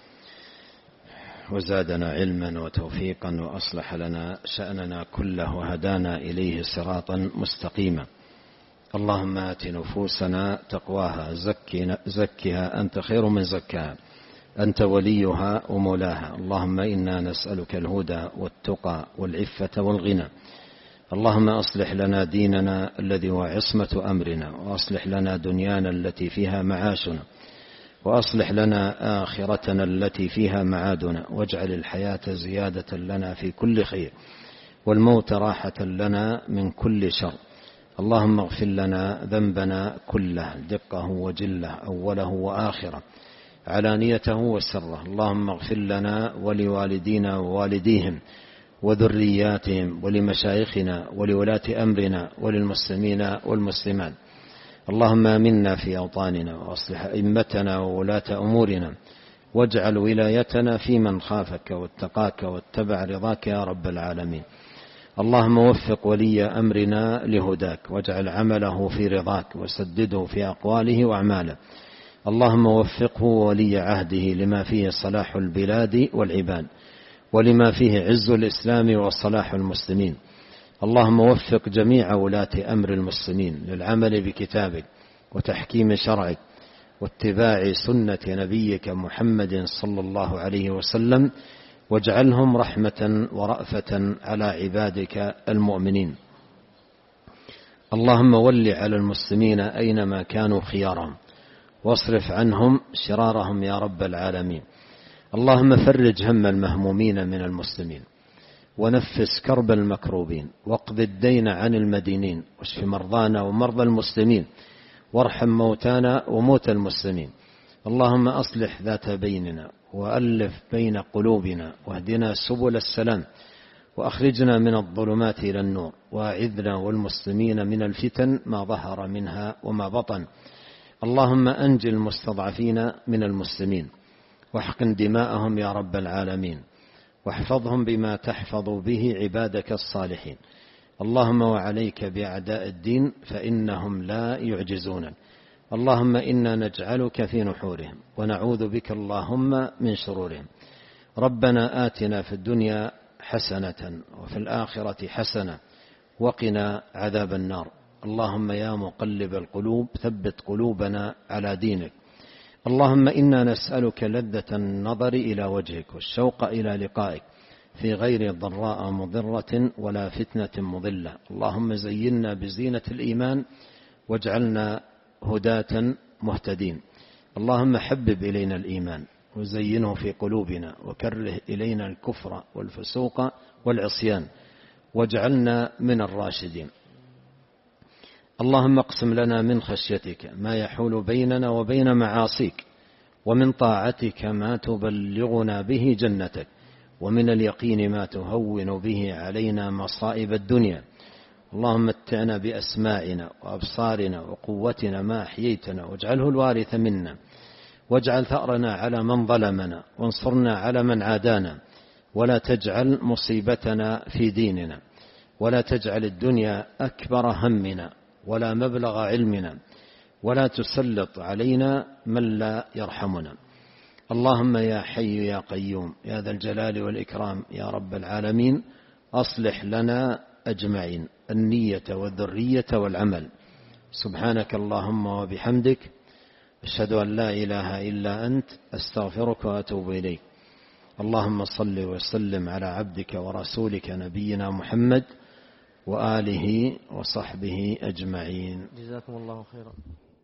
وزادنا علما وتوفيقا وأصلح لنا شأننا كله وهدانا إليه صراطا مستقيما. اللهم آت نفوسنا تقواها زكها أنت خير من زكاها أنت وليها ومولاها. اللهم إنا نسألك الهدى والتقى والعفة والغنى. اللهم أصلح لنا ديننا الذي هو عصمة أمرنا، وأصلح لنا دنيانا التي فيها معاشنا، وأصلح لنا آخرتنا التي فيها معادنا، واجعل الحياة زيادة لنا في كل خير والموت راحة لنا من كل شر. اللهم اغفر لنا ذنبنا كله دقه وجله أوله وآخره علانيته وسره. اللهم اغفر لنا ولوالدينا ووالديهم وذرياتهم ولمشايخنا ولولاة أمرنا وللمسلمين والمسلمات. اللهم آمنا في أوطاننا وأصلح أئمتنا وولاة أمورنا، واجعل ولايتنا في من خافك واتقاك واتبع رضاك يا رب العالمين. اللهم وفق ولي أمرنا لهداك، واجعل عمله في رضاك، وسدده في أقواله وأعماله. اللهم وفقه ولي عهده لما فيه صلاح البلاد والعباد، ولما فيه عز الإسلام وصلاح المسلمين. اللهم وفق جميع ولاة أمر المسلمين للعمل بكتابك وتحكيم شرعك واتباع سنة نبيك محمد صلى الله عليه وسلم، واجعلهم رحمة ورأفة على عبادك المؤمنين. اللهم ول على المسلمين أينما كانوا خيارهم، واصرف عنهم شرارهم يا رب العالمين. اللهم فرج هم المهمومين من المسلمين، ونفس كرب المكروبين، واقض الدين عن المدينين، واشف مرضانا ومرضى المسلمين، وارحم موتانا وموتى المسلمين. اللهم أصلح ذات بيننا، وألف بين قلوبنا، واهدنا سبل السلام، وأخرجنا من الظلمات إلى النور، وأعذنا والمسلمين من الفتن ما ظهر منها وما بطن. اللهم أنجِ المستضعفين من المسلمين، واحقن دماءهم يا رب العالمين، واحفظهم بما تحفظ به عبادك الصالحين. اللهم وعليك بأعداء الدين فإنهم لا يعجزونك. اللهم إنا نجعلك في نحورهم، ونعوذ بك اللهم من شرورهم. ربنا آتنا في الدنيا حسنة وفي الآخرة حسنة وقنا عذاب النار. اللهم يا مقلب القلوب ثبت قلوبنا على دينك. اللهم إنا نسألك لذة النظر إلى وجهك والشوق إلى لقائك في غير ضراء مضرة ولا فتنة مضلة. اللهم زينا بزينة الإيمان واجعلنا هداة مهتدين. اللهم حبب إلينا الإيمان وزينه في قلوبنا، وكره إلينا الكفر والفسوق والعصيان، واجعلنا من الراشدين. اللهم اقسم لنا من خشيتك ما يحول بيننا وبين معاصيك، ومن طاعتك ما تبلغنا به جنتك، ومن اليقين ما تهون به علينا مصائب الدنيا. اللهم متعنا بأسماعنا وأبصارنا وقوتنا ما أحييتنا، واجعله الوارث منا، واجعل ثأرنا على من ظلمنا، وانصرنا على من عادانا، ولا تجعل مصيبتنا في ديننا، ولا تجعل الدنيا أكبر همنا ولا مبلغ علمنا، ولا تسلط علينا من لا يرحمنا. اللهم يا حي يا قيوم يا ذا الجلال والإكرام يا رب العالمين، أصلح لنا أجمعين النية والذرية والعمل، سبحانك اللهم وبحمدك، أشهد أن لا إله إلا أنت، أستغفرك وأتوب إليك. اللهم صل وسلم على عبدك ورسولك نبينا محمد وآله وصحبه أجمعين. جزاكم الله خيرا.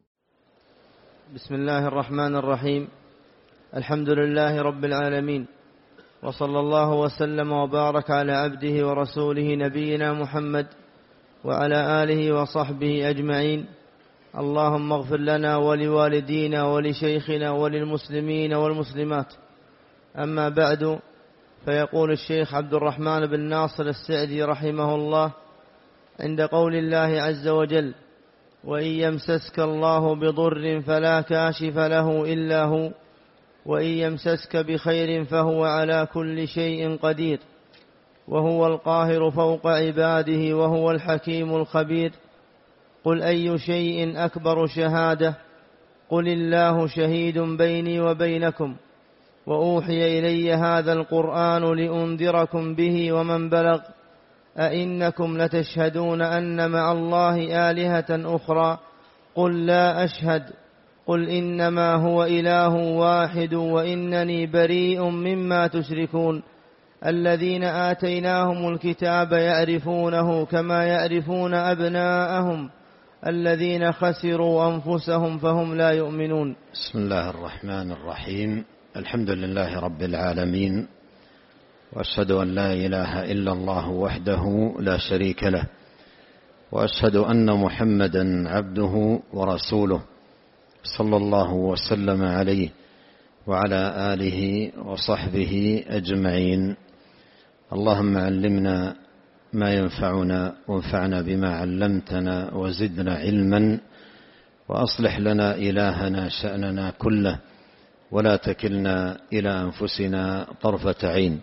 بسم الله الرحمن الرحيم. الحمد لله رب العالمين، وصلى الله وسلم وبارك على عبده ورسوله نبينا محمد وعلى آله وصحبه أجمعين. اللهم اغفر لنا ولوالدينا ولشيخنا وللمسلمين والمسلمات. أما بعد، فيقول الشيخ عبد الرحمن بن ناصر السعدي رحمه الله عند قول الله عز وجل: وإن يمسسك الله بضر فلا كاشف له إلا هو، وإن يمسسك بخير فهو على كل شيء قدير، وهو القاهر فوق عباده، وهو الحكيم الخبير. قل أي شيء أكبر شهادة؟ قل الله شهيد بيني وبينكم، وأوحي إلي هذا القرآن لأنذركم به ومن بلغ. أئنكم لتشهدون أن مع الله آلهة أخرى؟ قل لا أشهد. قل إنما هو إله واحد وإنني بريء مما تشركون. الذين آتيناهم الكتاب يعرفونه كما يعرفون أبناءهم، الذين خسروا أنفسهم فهم لا يؤمنون. بسم الله الرحمن الرحيم. الحمد لله رب العالمين، وأشهد أن لا إله إلا الله وحده لا شريك له، وأشهد أن محمدا عبده ورسوله، صلى الله وسلم عليه وعلى آله وصحبه أجمعين. اللهم علمنا ما ينفعنا، وانفعنا بما علمتنا، وزدنا علما، وأصلح لنا إلهنا شأننا كله، ولا تكلنا إلى أنفسنا طرفة عين.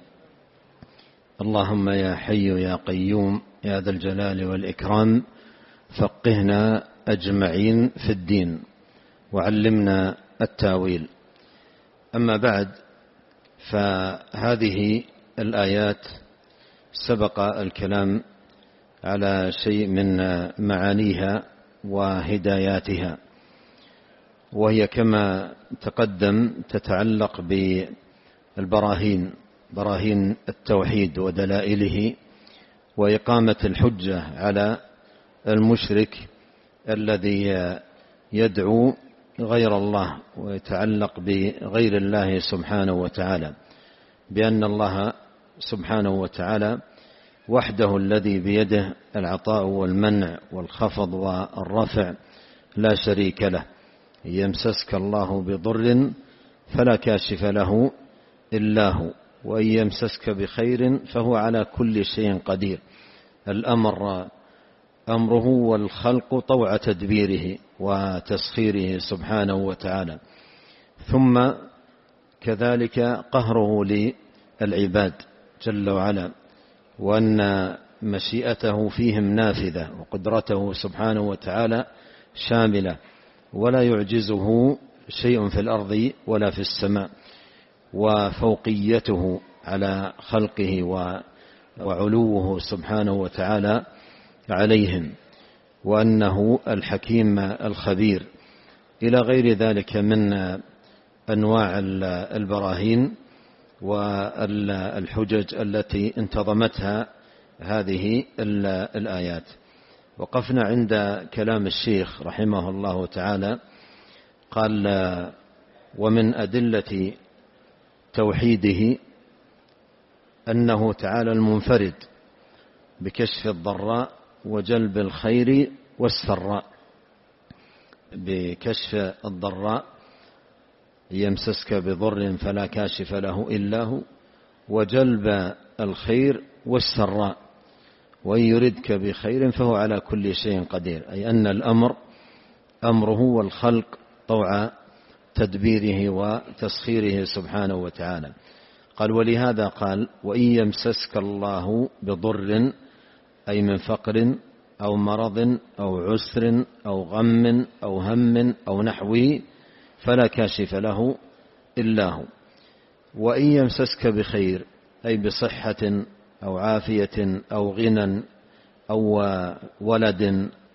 اللهم يا حي يا قيوم يا ذا الجلال والإكرام، فقهنا أجمعين في الدين، وعلمنا التاويل. أما بعد، فهذه الآيات سبق الكلام على شيء من معانيها وهداياتها، وهي كما تقدم تتعلق بالبراهين، براهين التوحيد ودلائله، وإقامة الحجة على المشرك الذي يدعو غير الله ويتعلق بغير الله سبحانه وتعالى، بأن الله سبحانه وتعالى وحده الذي بيده العطاء والمنع والخفض والرفع، لا شريك له. يمسسك الله بضر فلا كاشف له إلا هو، وإن يمسسك بخير فهو على كل شيء قدير. الأمر أمره والخلق طوع تدبيره وتسخيره سبحانه وتعالى، ثم كذلك قهره للعباد جل وعلا، وأن مشيئته فيهم نافذة، وقدرته سبحانه وتعالى شاملة، ولا يعجزه شيء في الأرض ولا في السماء، وفوقيته على خلقه وعلوه سبحانه وتعالى عليهم، وأنه الحكيم الخبير، إلى غير ذلك من أنواع البراهين والحجج التي انتظمتها هذه الآيات. وقفنا عند كلام الشيخ رحمه الله تعالى، قال: ومن أدلة توحيده أنه تعالى المنفرد بكشف الضراء وجلب الخير والسراء. بكشف الضراء، يمسسك بضر فلا كاشف له إلا هو، وجلب الخير والسراء، وإن يردك بخير فهو على كل شيء قدير، أي أن الأمر أمره والخلق طوع تدبيره وتسخيره سبحانه وتعالى. قال: ولهذا قال: وإن يمسسك الله بضر، أي من فقر أو مرض أو عسر أو غم أو هم أو نحوه، فلا كاشف له إلا هو. وإن يمسسك بخير، أي بصحة أو عافية أو غنى أو ولد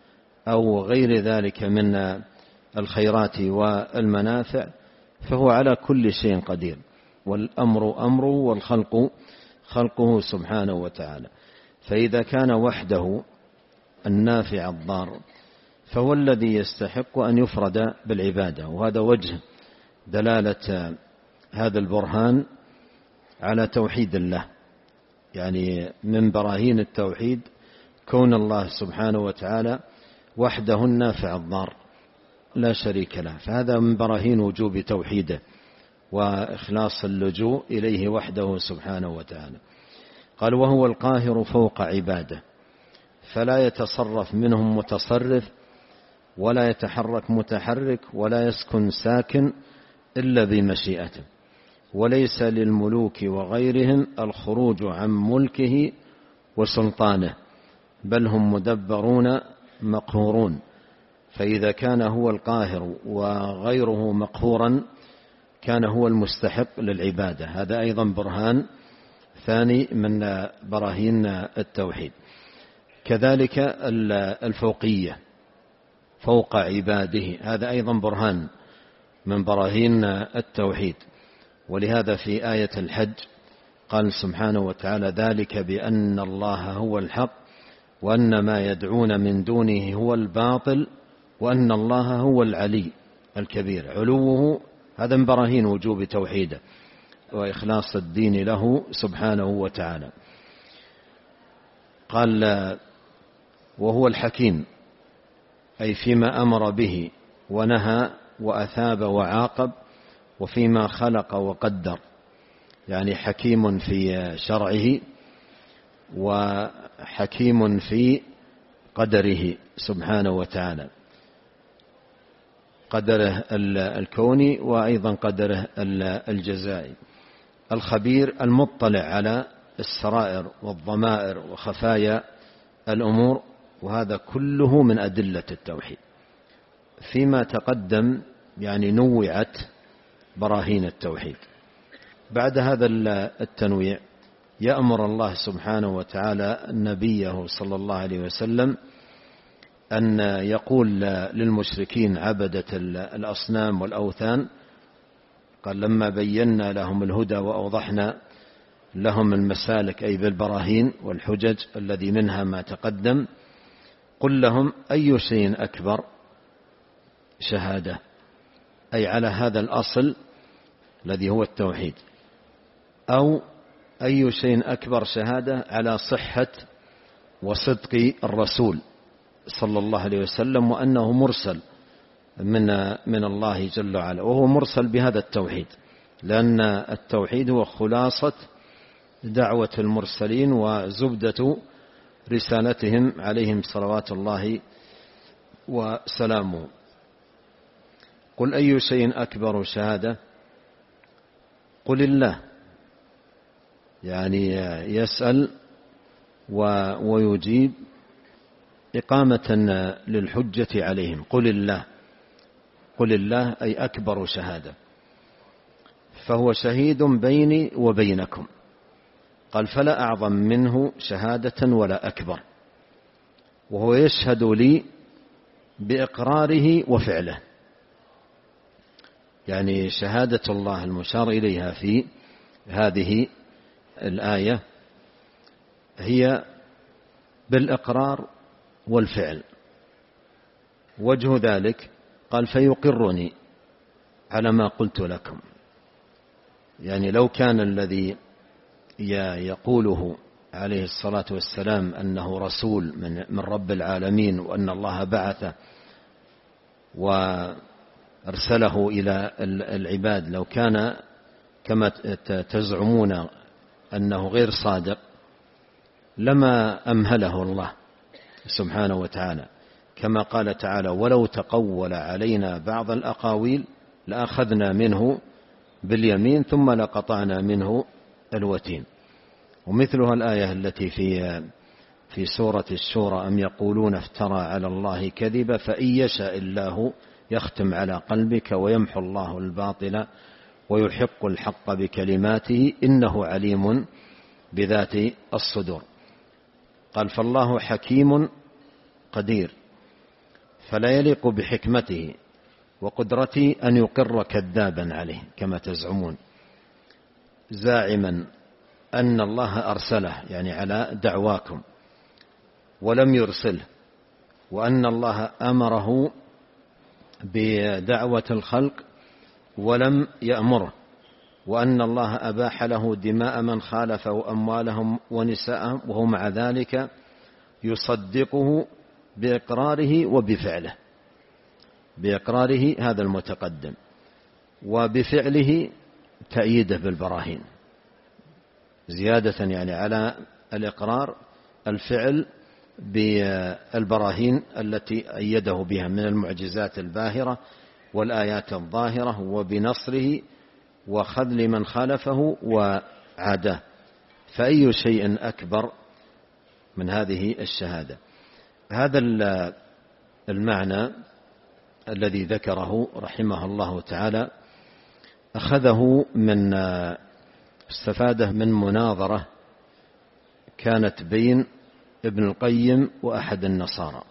أو غير ذلك من الخيرات والمنافع، فهو على كل شيء قدير، والأمر أمره والخلق خلقه سبحانه وتعالى. فإذا كان وحده النافع الضار فهو الذي يستحق أن يفرد بالعبادة. وهذا وجه دلالة هذا البرهان على توحيد الله، يعني من براهين التوحيد كون الله سبحانه وتعالى وحده النافع الضار لا شريك له، فهذا من براهين وجوب توحيده وإخلاص اللجوء إليه وحده سبحانه وتعالى. قال وهو القاهر فوق عباده، فلا يتصرف منهم متصرف ولا يتحرك متحرك ولا يسكن ساكن إلا بمشيئته، وليس للملوك وغيرهم الخروج عن ملكه وسلطانه، بل هم مدبرون مقهورون. فإذا كان هو القاهر وغيره مقهورا كان هو المستحق للعبادة. هذا أيضا برهان ثاني من براهين التوحيد. كذلك الفوقية فوق عباده، هذا أيضا برهان من براهين التوحيد. ولهذا في آية الحج قال سبحانه وتعالى ذلك بأن الله هو الحق وأن ما يدعون من دونه هو الباطل وأن الله هو العلي الكبير. علوه هذا من براهين وجوب توحيده وإخلاص الدين له سبحانه وتعالى. قال وهو الحكيم، أي فيما أمر به ونهى وأثاب وعاقب، وفيما خلق وقدر، يعني حكيم في شرعه وحكيم في قدره سبحانه وتعالى، قدره الكوني وأيضا قدره الجزائي. الخبير المطلع على السرائر والضمائر وخفايا الأمور، وهذا كله من أدلة التوحيد. فيما تقدم يعني نوعت براهين التوحيد. بعد هذا التنويع يأمر الله سبحانه وتعالى نبيه صلى الله عليه وسلم أن يقول للمشركين عبدة الأصنام والأوثان، قال لما بينا لهم الهدى وأوضحنا لهم المسالك أي بالبراهين والحجج الذي منها ما تقدم، قل لهم أي شيء أكبر شهادة، أي على هذا الأصل الذي هو التوحيد، أو أي شيء أكبر شهادة على صحة وصدق الرسول صلى الله عليه وسلم، وأنه مرسل من من الله جل وعلا، وهو مرسل بهذا التوحيد، لأن التوحيد هو خلاصة دعوة المرسلين وزبدة رسالتهم عليهم صلوات الله وسلامه. قل أي شيء أكبر شهادة، قل الله، يعني يسأل ويجيب إقامة للحجة عليهم. قل الله، قل الله أي أكبر شهادة، فهو شهيد بيني وبينكم. قال فلا أعظم منه شهادة ولا أكبر، وهو يشهد لي بإقراره وفعله. يعني شهادة الله المشار إليها في هذه الآية هي بالإقرار والفعل. وجه ذلك قال فيقرني على ما قلت لكم. يعني لو كان الذي يقوله عليه الصلاة والسلام أنه رسول من رب العالمين وأن الله بعثه وأرسله إلى العباد، لو كان كما تزعمون أنه غير صادق لما أمهله الله سبحانه وتعالى، كما قال تعالى ولو تقول علينا بعض الأقاويل لأخذنا منه باليمين ثم لقطعنا منه الوتين. ومثلها الآية التي في في سورة الشورى أم يقولون افترى على الله كذبا فإن يشاء الله يختم على قلبك ويمحو الله الباطل ويحق الحق بكلماته إنه عليم بذات الصدور. قال فالله حكيم قدير، فلا يليق بحكمته وقدرته أن يقر كذابا عليه كما تزعمون، زاعما أن الله أرسله يعني على دعواكم ولم يرسله، وأن الله أمره بدعوة الخلق ولم يأمره، وأن الله أباح له دماء من خالفه وأموالهم ونساءهم، وهو مع ذلك يصدقه بإقراره وبفعله، بإقراره هذا المتقدم، وبفعله تأييده بالبراهين، زيادة يعني على الإقرار الفعل بالبراهين التي أيده بها من المعجزات الباهرة والآيات الظاهرة، وبنصره وخذل من خالفه وعاده. فأي شيء أكبر من هذه الشهادة؟ هذا المعنى الذي ذكره رحمه الله تعالى أخذه من استفاده من مناظرة كانت بين ابن القيم وأحد النصارى،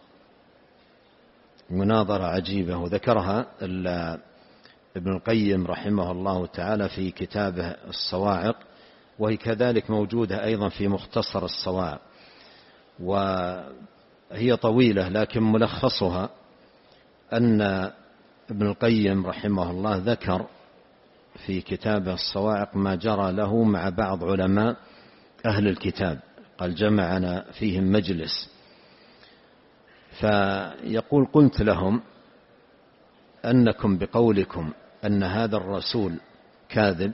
مناظرة عجيبة وذكرها ابن القيم رحمه الله تعالى في كتابه الصواعق، وهي كذلك موجودة أيضا في مختصر الصواعق، وهي طويلة لكن ملخصها أن ابن القيم رحمه الله ذكر في كتابه الصواعق ما جرى له مع بعض علماء أهل الكتاب، قال جمعنا فيهم مجلس، فيقول قلت لهم أنكم بقولكم أن هذا الرسول كاذب،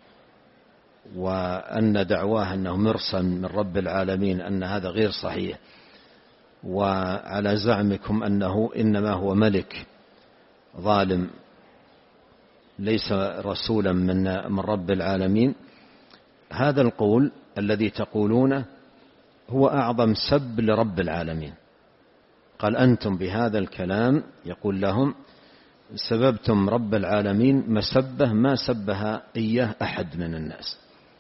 وأن دعواه أنه مرسل من رب العالمين أن هذا غير صحيح، وعلى زعمكم أنه إنما هو ملك ظالم ليس رسولا من من رب العالمين، هذا القول الذي تقولونه هو أعظم سب لرب العالمين. قال أنتم بهذا الكلام يقول لهم سببتم رب العالمين مسبة ما سبها إياه أحد من الناس.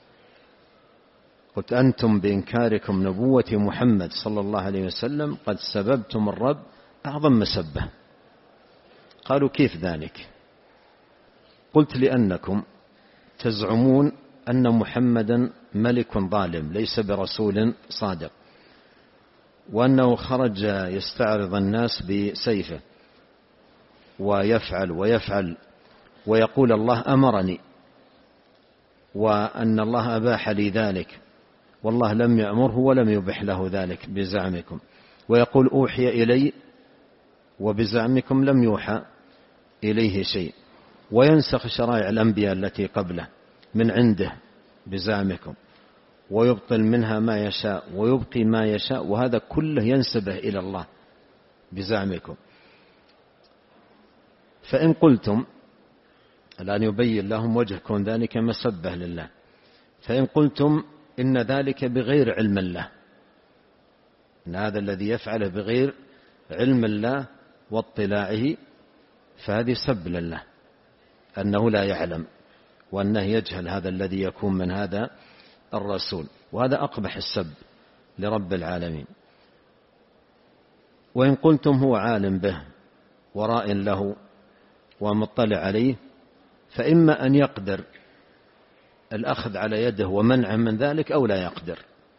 قلت أنتم بإنكاركم نبوة محمد صلى الله عليه وسلم قد سببتم الرب أعظم مسبة. قالوا كيف ذلك؟ قلت لأنكم تزعمون أن محمدا ملك ظالم ليس برسول صادق، وأنه خرج يستعرض الناس بسيفه ويفعل ويفعل ويقول الله أمرني، وأن الله أباح لي ذلك والله لم يأمره ولم يبح له ذلك بزعمكم، ويقول أوحي إلي وبزعمكم لم يوحى إليه شيء، وينسخ شرائع الأنبياء التي قبله من عنده بزعمكم، ويبطل منها ما يشاء ويبقي ما يشاء، وهذا كله ينسبه إلى الله بزعمكم. فإن قلتم الآن يبين لهم وجه كون ذلك مسبة لله، فإن قلتم إن ذلك بغير علم الله، إن هذا الذي يفعله بغير علم الله واطلاعه، فهذه سب لله أنه لا يعلم وأنه يجهل هذا الذي يكون من هذا الرسول، وهذا أقبح السب لرب العالمين. وإن قلتم هو عالم به وراء له ومطلع عليه، فإما أن يقدر الأخذ على يده ومنعه من ذلك أو لا يقدر.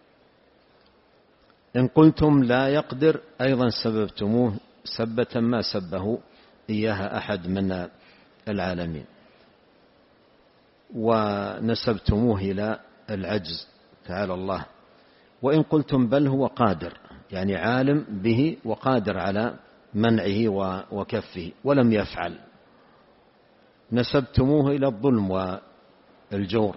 إن قلتم لا يقدر أيضا سببتموه سبة ما سبه إياها أحد من العالمين، ونسبتموه إلى العجز تعالى الله. وإن قلتم بل هو قادر يعني عالم به وقادر على منعه وكفه ولم يفعل، نسبتموه إلى الظلم والجور.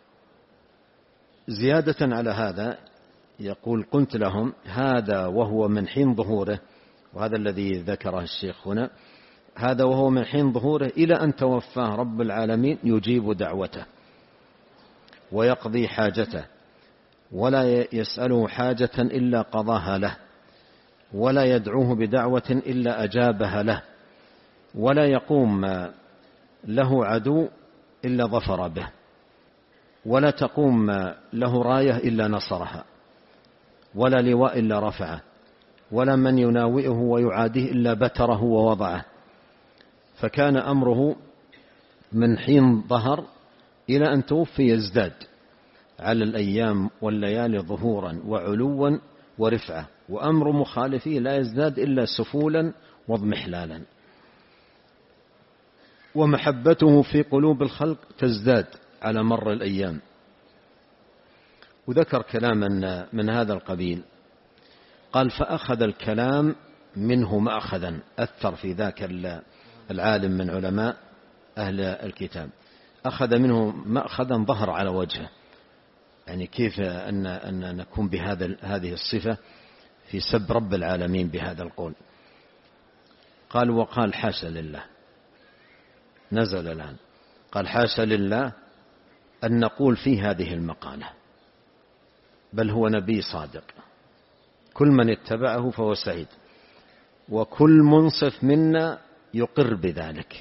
زيادة على هذا يقول قلت لهم هذا وهو من حين ظهوره، وهذا الذي ذكره الشيخ هنا، هذا وهو من حين ظهوره إلى أن توفاه رب العالمين يجيب دعوته ويقضي حاجته، ولا يسأله حاجة إلا قضاها له، ولا يدعوه بدعوة إلا أجابها له، ولا يقوم له عدو إلا ظفر به، ولا تقوم له راية إلا نصرها، ولا لواء إلا رفعه، ولا من يناوئه ويعاديه إلا بتره ووضعه، فكان أمره من حين ظهر إلى أن توفي يزداد على الأيام والليالي ظهورا وعلوا ورفعة، وأمر مخالفيه لا يزداد إلا سفولا واضمحلالا. ومحبته في قلوب الخلق تزداد على مر الأيام. وذكر كلاما من هذا القبيل، قال: فأخذ الكلام منه مأخذا، أثر في ذاك العالم من علماء أهل الكتاب، أخذ منه مأخذا ظهر على وجهه، يعني كيف أن, أن نكون بهذا هذه الصفة في سب رب العالمين بهذا القول. قال: وقال حاشا لله، نزل الآن، قال: حاشا لله أن نقول في هذه المقالة، بل هو نبي صادق، كل من اتبعه فهو سعيد، وكل منصف منا يقر بذلك،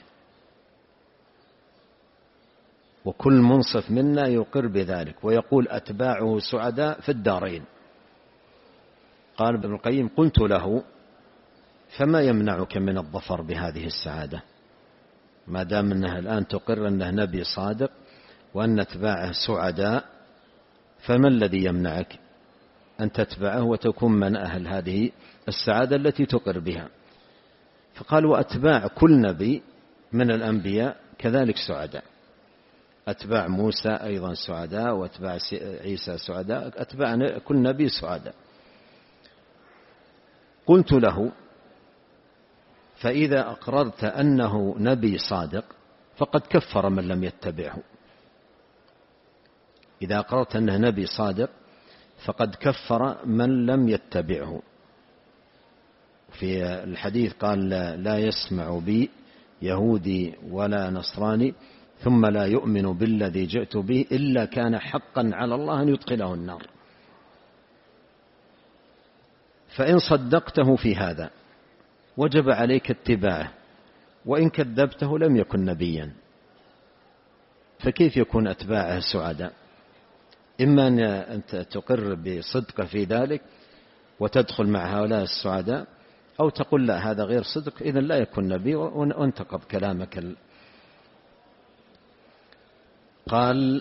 وكل منصف منا يقر بذلك، ويقول أتباعه سعداء في الدارين. قال ابن القيم: قلت له: فما يمنعك من الظفر بهذه السعادة ما دام أنها الآن تقر أنه نبي صادق وأن أتباعه سعداء؟ فما الذي يمنعك أن تتبعه وتكون من أهل هذه السعادة التي تقر بها؟ فقال: وأتباع كل نبي من الأنبياء كذلك سعداء، أتباع موسى أيضا سعداء، وأتباع عيسى سعداء، أتباع كل نبي سعداء. قلت له: فإذا أقررت أنه نبي صادق فقد كفر من لم يتبعه. إذا أقررت أنه نبي صادق فقد كفر من لم يتبعه. في الحديث قال: لا يسمع بي يهودي ولا نصراني ثم لا يؤمن بالذي جئت به إلا كان حقا على الله أن يدخله النار. فإن صدقته في هذا وجب عليك اتباعه، وإن كذبته لم يكن نبيا. فكيف يكون أتباعه سعداء؟ إما أن أنت تقر بصدقه في ذلك وتدخل مع هؤلاء السعداء، أو تقول لا هذا غير صدق إذن لا يكون نبي وانتقض كلامك. قال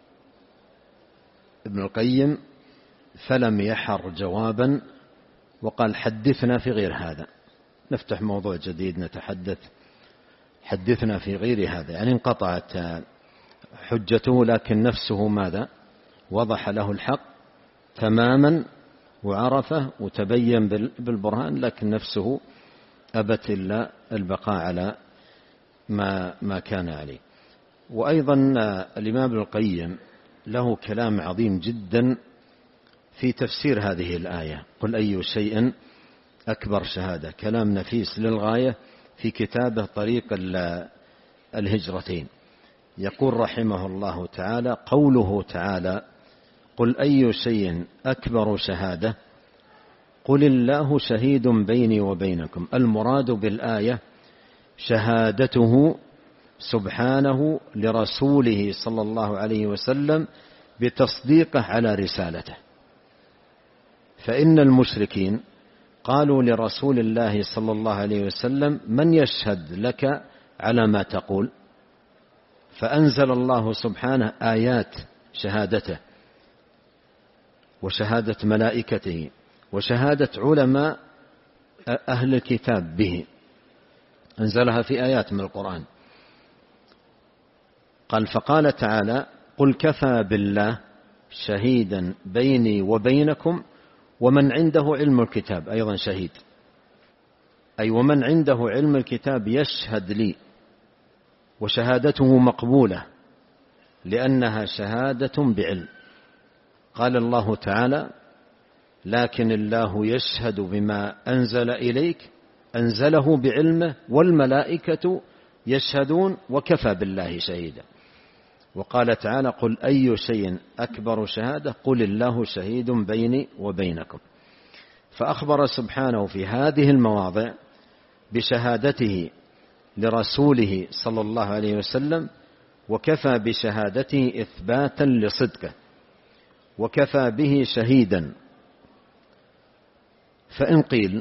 ابن القيم: فلم يحر جوابا، وقال: حدثنا في غير هذا، نفتح موضوع جديد نتحدث، حدثنا في غير هذا، يعني انقطعت حجته، لكن نفسه ماذا؟ وضح له الحق تماما وعرفه وتبين بالبرهان، لكن نفسه أبت إلا البقاء على ما, ما كان عليه. وأيضا الإمام ابن القيم له كلام عظيم جدا في تفسير هذه الآية: قل أي شيء أكبر شهادة، كلام نفيس للغاية في كتابه طريق الهجرتين. يقول رحمه الله تعالى: قوله تعالى: قل أي شيء أكبر شهادة، قل الله شهيد بيني وبينكم. المراد بالآية شهادته سبحانه لرسوله صلى الله عليه وسلم بتصديقه على رسالته. فإن المشركين قالوا لرسول الله صلى الله عليه وسلم: من يشهد لك على ما تقول؟ فأنزل الله سبحانه آيات شهادته وشهادة ملائكته وشهادة علماء أهل الكتاب به، أنزلها في آيات من القرآن. قال: فقال تعالى: قل كفى بالله شهيدا بيني وبينكم ومن عنده علم الكتاب. أيضا شهيد، أي ومن عنده علم الكتاب يشهد لي، وشهادته مقبولة لأنها شهادة بعلم. قال الله تعالى: لكن الله يشهد بما أنزل إليك، أنزله بعلمه، والملائكة يشهدون وكفى بالله شهيدا. وقال تعالى: قل أي شيء أكبر شهادة، قل الله شهيد بيني وبينكم. فأخبر سبحانه في هذه المواضع بشهادته لرسوله صلى الله عليه وسلم، وكفى بشهادته إثباتا لصدقه، وكفى به شهيدا. فإن قيل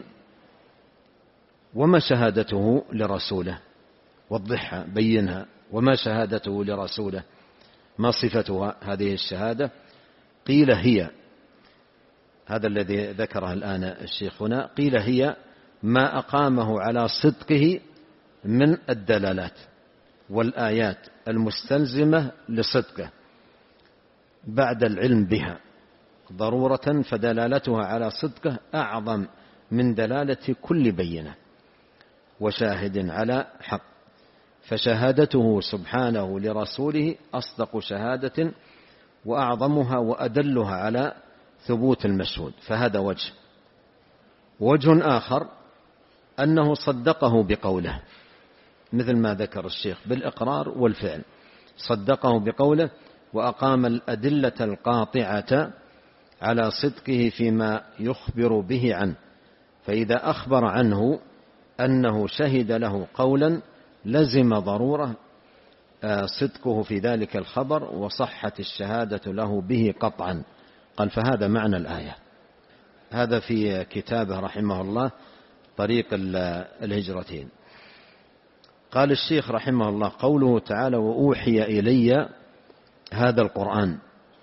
وما شهادته لرسوله، وضحها بينها، وما شهادته لرسوله، ما صفتها هذه الشهادة؟ قيل هي، هذا الذي ذكره الآن الشيخ هنا، قيل هي ما أقامه على صدقه من الدلالات والآيات المستلزمة لصدقه بعد العلم بها ضرورة، فدلالتها على صدقه أعظم من دلالة كل بينة وشاهد على حق، فشهادته سبحانه لرسوله أصدق شهادة وأعظمها وأدلها على ثبوت المشهود. فهذا وجه. وجه آخر أنه صدقه بقوله، مثل ما ذكر الشيخ بالإقرار والفعل، صدقه بقوله وأقام الأدلة القاطعة على صدقه فيما يخبر به عنه، فإذا أخبر عنه أنه شهد له قولا لزم ضرورة صدقه في ذلك الخبر وصحت الشهادة له به قطعا. قال فهذا معنى الآية. هذا في كتابه رحمه الله طريق الهجرتين. قال الشيخ رحمه الله قوله تعالى وأوحي إلي هذا القرآن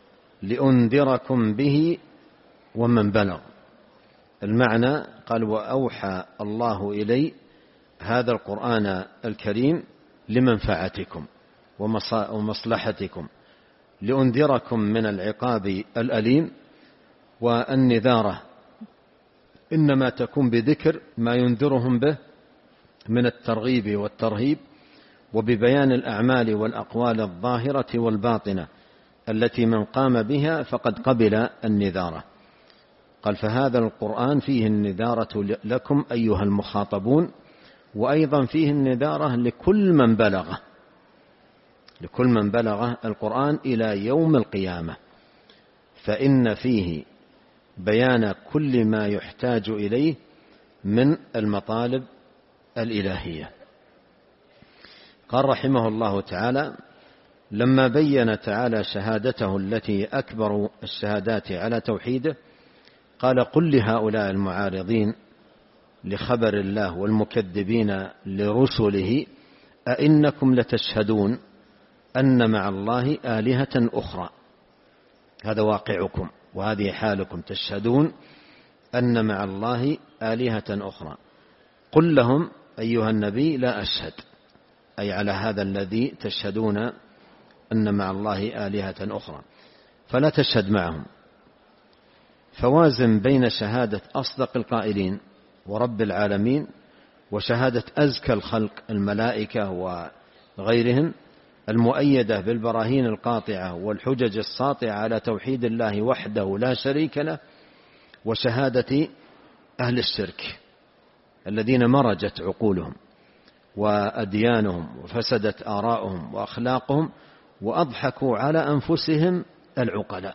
لأنذركم به ومن بلغ. المعنى قال وأوحى الله إلي هذا القرآن الكريم لمنفعتكم ومصلحتكم، لأنذركم من العقاب الأليم، والنذارة إنما تكون بذكر ما ينذرهم به من الترغيب والترهيب، وببيان الأعمال والأقوال الظاهرة والباطنة التي من قام بها فقد قبل النذارة. قال فهذا القرآن فيه النذارة لكم أيها المخاطبون، وأيضا فيه النذارة لكل من بلغه لكل من بلغه القرآن إلى يوم القيامة، فإن فيه بيان كل ما يحتاج إليه من المطالب الإلهية. قال رحمه الله تعالى لما بين تعالى شهادته التي أكبر الشهادات على توحيده قال قل لهؤلاء المعارضين لخبر الله والمكذبين لرسله أئنكم لتشهدون أن مع الله آلهة أخرى. هذا واقعكم وهذه حالكم، تشهدون أن مع الله آلهة أخرى. قل لهم أيها النبي لا أشهد، أي على هذا الذي تشهدون أن مع الله آلهة أخرى، فلا تشهد معهم. فوازن بين شهادة أصدق القائلين ورب العالمين وشهادة أزكى الخلق الملائكة وغيرهم المؤيدة بالبراهين القاطعة والحجج الساطعة على توحيد الله وحده لا شريك له، وشهادة أهل الشرك الذين مرجت عقولهم وأديانهم وفسدت آراؤهم وأخلاقهم وأضحكوا على أنفسهم العقلاء.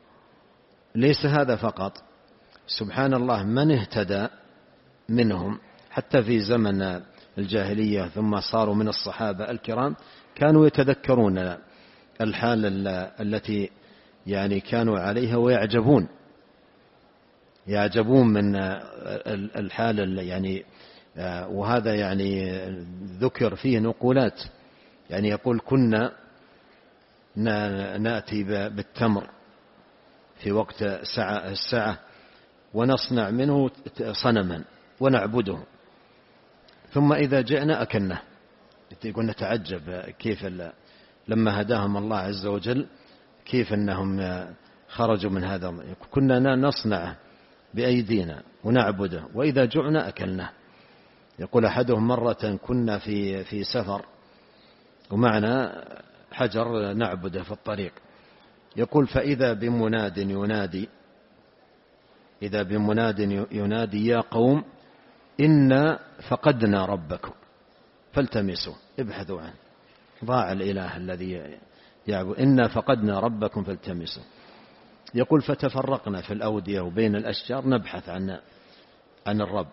ليس هذا فقط، سبحان الله من اهتدى منهم حتى في زمن الجاهلية ثم صاروا من الصحابة الكرام كانوا يتذكرون الحال التي يعني كانوا عليها ويعجبون يعجبون من الحال يعني، وهذا يعني ذكر فيه نقولات، يعني يقول كنا نأتي بالتمر في وقت الساعة ونصنع منه صنما ونعبده، ثم إذا جئنا أكلناه. يقول نتعجب كيف لما هداهم الله عز وجل كيف أنهم خرجوا من هذا. كنا نصنعه بأيدينا ونعبده وإذا جعنا أكلناه. يقول أحدهم مرة كنا في في سفر ومعنا حجر نعبده في الطريق، يقول فإذا بمناد ينادي إذا بمناد ينادي يا قوم إنا فقدنا ربكم فالتمسوا، ابحثوا عنه، ضاع الإله الذي يعبد، إنا فقدنا ربكم فالتمسوا. يقول فتفرقنا في الأودية وبين الأشجار نبحث عن عن الرب.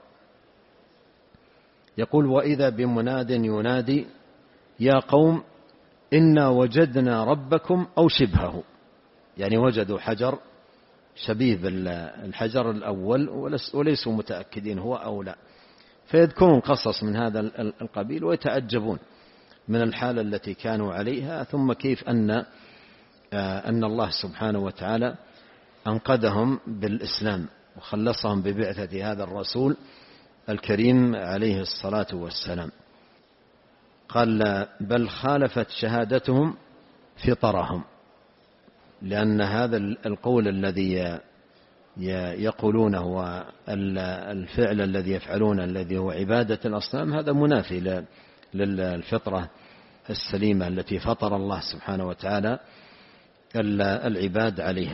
يقول وإذا بمناد ينادي يا قوم إنا وجدنا ربكم أو شبهه، يعني وجدوا حجر شبيه بالحجر الأول وليسوا متأكدين هو أو لا، فيذكرون قصص من هذا القبيل ويتعجبون من الحالة التي كانوا عليها، ثم كيف أن أن الله سبحانه وتعالى أنقذهم بالإسلام وخلصهم ببعثة هذا الرسول الكريم عليه الصلاة والسلام. قال بل خالفت شهادتهم فطرهم، لأن هذا القول الذي يقولونه والفعل الذي يفعلونه الذي هو عبادة الأصنام هذا منافي للفطرة السليمة التي فطر الله سبحانه وتعالى العباد عليها.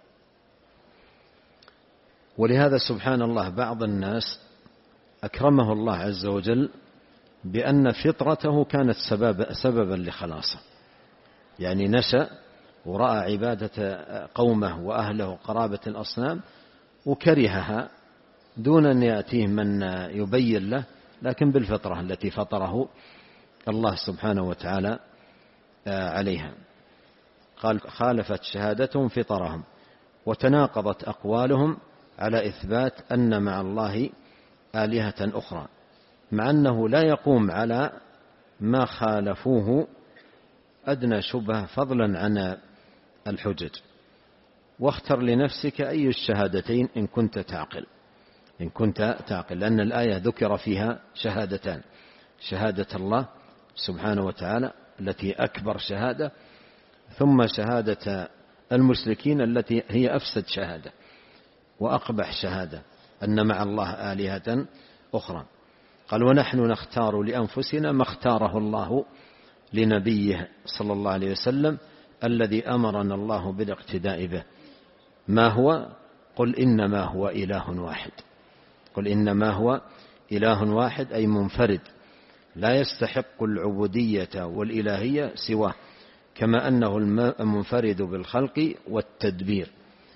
ولهذا سبحان الله بعض الناس أكرمه الله عز وجل بأن فطرته كانت سبب سببا لخلاصه، يعني نشأ ورأى عبادة قومه وأهله قرابة الأصنام وكرهها دون أن يأتيه من يبين له، لكن بالفطرة التي فطره الله سبحانه وتعالى عليها. قال خالفت شهادتهم فطرهم وتناقضت أقوالهم على إثبات أن مع الله آلهة أخرى، مع أنه لا يقوم على ما خالفوه أدنى شبهة فضلا عن الحجج. واختر لنفسك أي الشهادتين إن كنت تعقل إن كنت تعقل لأن الآية ذكر فيها شهادتان، شهادة الله سبحانه وتعالى التي أكبر شهادة، ثم شهادة المشركين التي هي أفسد شهادة وأقبح شهادة، أن مع الله آلهة أخرى. قال ونحن نختار لأنفسنا ما اختاره الله لنبيه صلى الله عليه وسلم الذي أمرنا الله بالاقتداء به. ما هو؟ قل إنما هو إله واحد قل إنما هو إله واحد أي منفرد لا يستحق العبودية والإلهية سواه، كما أنه المنفرد بالخلق والتدبير.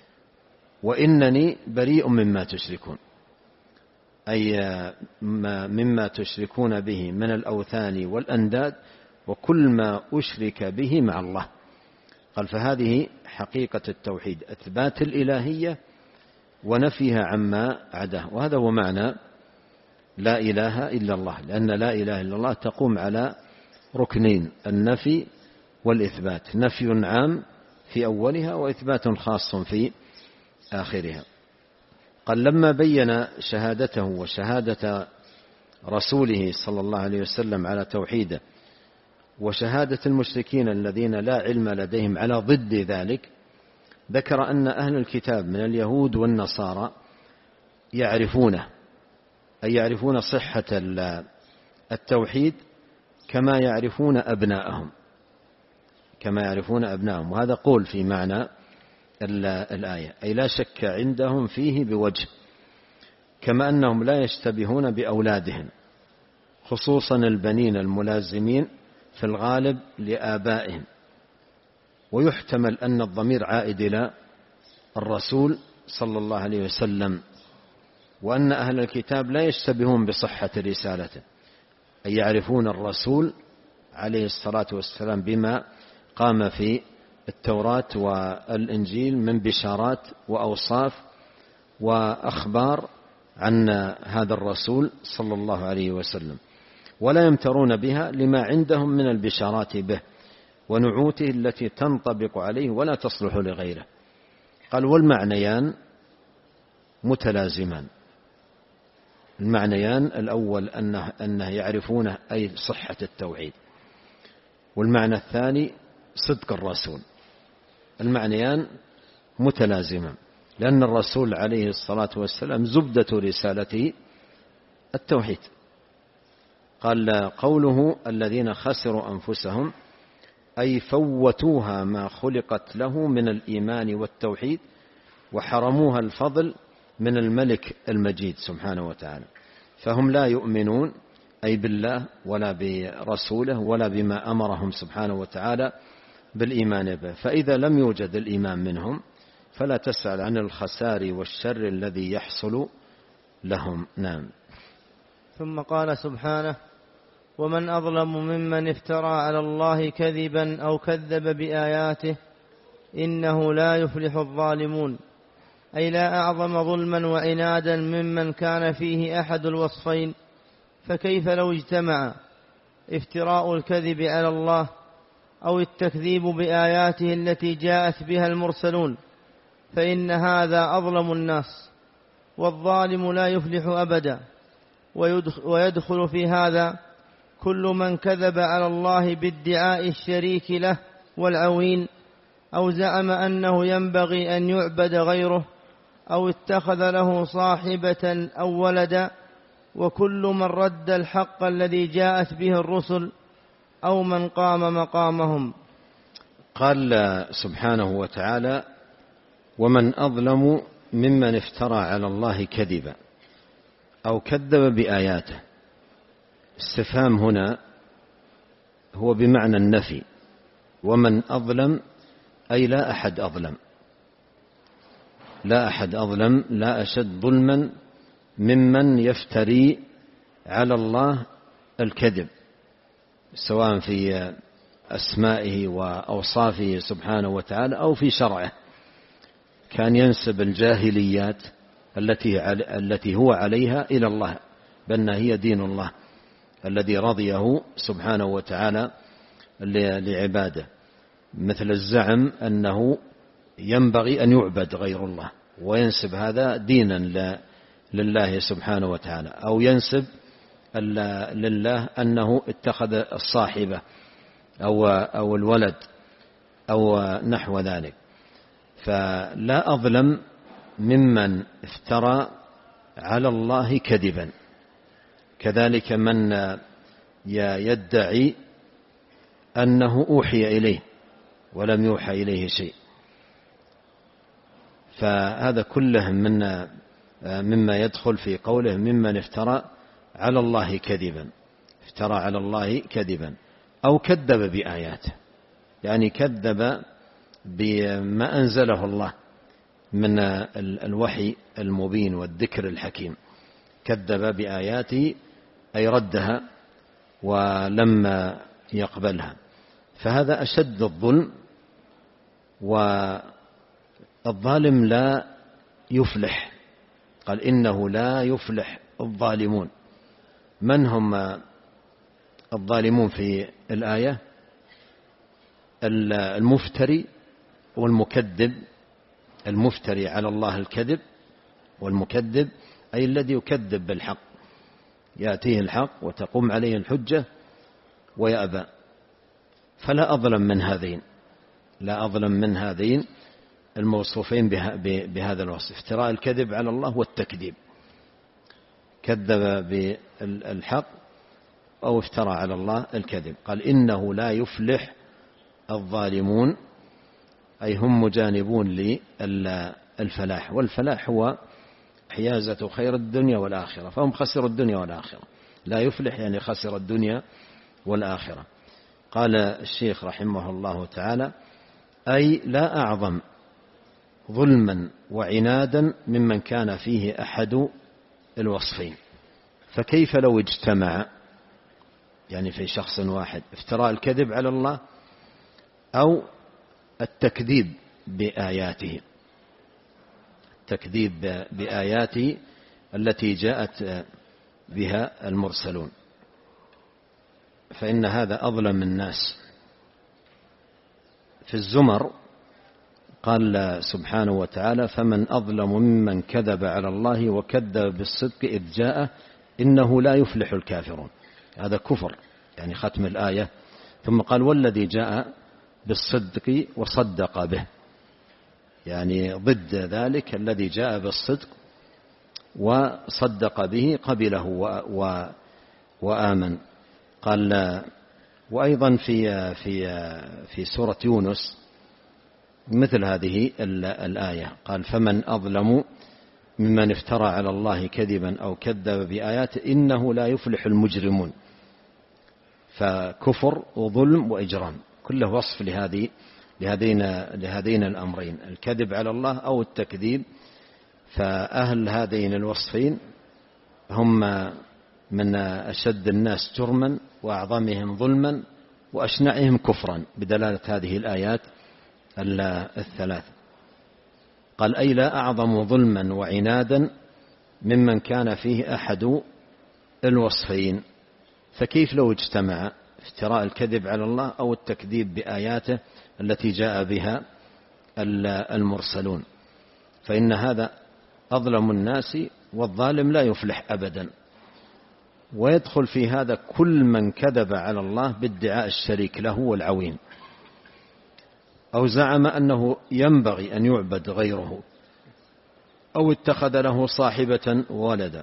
وإنني بريء مما تشركون، أي مما تشركون به من الأوثان والأنداد وكل ما أشرك به مع الله. قال فهذه حقيقة التوحيد، إثبات الإلهية ونفيها عما عداه، وهذا هو معنى لا إله إلا الله، لأن لا إله إلا الله تقوم على ركنين، النفي والإثبات، نفي عام في أولها وإثبات خاص في آخرها. قال لما بين شهادته وشهادة رسوله صلى الله عليه وسلم على توحيده وشهادة المشركين الذين لا علم لديهم على ضد ذلك، ذكر أن أهل الكتاب من اليهود والنصارى يعرفونه، أي يعرفون صحة التوحيد كما يعرفون أبناءهم كما يعرفون أبناءهم وهذا قول في معنى الآية، أي لا شك عندهم فيه بوجه، كما أنهم لا يشتبهون بأولادهم، خصوصا البنين الملازمين في الغالب لآبائهم. ويحتمل أن الضمير عائد إلى الرسول صلى الله عليه وسلم، وأن أهل الكتاب لا يشتبهون بصحة رسالته، أي يعرفون الرسول عليه الصلاة والسلام بما قام في التوراة والإنجيل من بشارات وأوصاف وأخبار عن هذا الرسول صلى الله عليه وسلم، ولا يمترون بها لما عندهم من البشارات به ونعوته التي تنطبق عليه ولا تصلح لغيره. قال والمعنيان متلازمان، المعنيان الأول أنه, أنه يعرفونه أي صحة التوحيد، والمعنى الثاني صدق الرسول، المعنيان متلازمان، لأن الرسول عليه الصلاة والسلام زبدة رسالته التوحيد. قال قوله الذين خسروا أنفسهم أي فوتوها ما خلقت له من الإيمان والتوحيد وحرموها الفضل من الملك المجيد سبحانه وتعالى، فهم لا يؤمنون أي بالله ولا برسوله ولا بما أمرهم سبحانه وتعالى بالإيمان به. فإذا لم يوجد الإيمان منهم فلا تسأل عن الخسار والشر الذي يحصل لهم. نعم. ثم قال سبحانه ومن أظلم ممن افترى على الله كذبا أو كذب بآياته إنه لا يفلح الظالمون. أي لا أعظم ظلما وعنادا ممن كان فيه أحد الوصفين. فكيف لو اجتمع افتراء الكذب على الله أو التكذيب بآياته التي جاءت بها المرسلون، فإن هذا أظلم الناس، والظالم لا يفلح أبدا. ويدخل في هذا كل من كذب على الله بادعاء الشريك له والعوين، أو زعم أنه ينبغي أن يعبد غيره، أو اتخذ له صاحبة أو ولدا، وكل من رد الحق الذي جاءت به الرسل، أو من قام مقامهم. قال سبحانه وتعالى: ومن أظلم ممن افترى على الله كذبا أو كذب بآياته. استفهام هنا هو بمعنى النفي، ومن أظلم أي لا أحد أظلم، لا أحد أظلم، لا أشد ظلما ممن يفتري على الله الكذب، سواء في أسمائه وأوصافه سبحانه وتعالى أو في شرعه. كان ينسب الجاهليات التي التي هو عليها إلى الله، بأنها هي دين الله الذي رضيه سبحانه وتعالى لعباده، مثل الزعم أنه ينبغي أن يعبد غير الله، وينسب هذا دينا لله سبحانه وتعالى، أو ينسب لله أنه اتخذ الصاحبة أو أو الولد أو نحو ذلك. فلا أظلم ممن افترى على الله كذبا. كذلك من يدعي أنه أوحي إليه ولم يوحى إليه شيء، فهذا كله من مما يدخل في قوله ممن افترى على الله كذبا، افترى على الله كذبا أو كذب بآياته، يعني كذب بما أنزله الله من الوحي المبين والذكر الحكيم، كذب بآياته أي ردها ولم يقبلها، فهذا أشد الظلم. والظالم لا يفلح، قال إنه لا يفلح الظالمون. من هم الظالمون في الآية؟ المفتري والمكذب. المفتري على الله الكذب، والمكذب أي الذي يكذب بالحق، يأتيه الحق وتقوم عليه الحجة ويأبى. فلا أظلم من هذين، لا أظلم من هذين الموصوفين بهذا الوصف، افتراء الكذب على الله والتكذيب، كذب بالحق أو افترى على الله الكذب. قال إنه لا يفلح الظالمون، أي هم مجانبون للفلاح، والفلاح هو حيازة خير الدنيا والآخرة، فهم خسروا الدنيا والآخرة. لا يفلح يعني خسر الدنيا والآخرة. قال الشيخ رحمه الله تعالى: أي لا أعظم ظلما وعنادا ممن كان فيه أحد الوصفين. فكيف لو اجتمع، يعني في شخص واحد، افتراء الكذب على الله أو التكذيب بآياته، التكذيب بآياته التي جاءت بها المرسلون، فإن هذا أظلم الناس. في الزمر قال سبحانه وتعالى: فمن أظلم ممن كذب على الله وكذب بالصدق إذ جاءه إنه لا يفلح الكافرون. هذا كفر، يعني ختم الآية. ثم قال: والذي جاء بالصدق وصدق به، يعني ضد ذلك الذي جاء بالصدق وصدق به قبله وآمن. قال: وأيضا في في في سورة يونس مثل هذه الآية، قال: فمن أظلم ممن افترى على الله كذبا أو كذب بآياته إنه لا يفلح المجرمون. فكفر وظلم وإجرام كله وصف لهذه لهذين لهذين الأمرين، الكذب على الله أو التكذيب. فأهل هذين الوصفين هم من أشد الناس جرما وأعظمهم ظلما وأشنعهم كفرا، بدلالة هذه الآيات الثلاث. قال أي لا أعظم ظلما وعنادا ممن كان فيه أحد الوصفين. فكيف لو اجتمع افتراء الكذب على الله أو التكذيب بآياته التي جاء بها المرسلون؟ فإن هذا أظلم الناس، والظالم لا يفلح أبدا. ويدخل في هذا كل من كذب على الله بادعاء الشريك له والعوين، أو زعم أنه ينبغي أن يعبد غيره، أو اتخذ له صاحبة وولدا.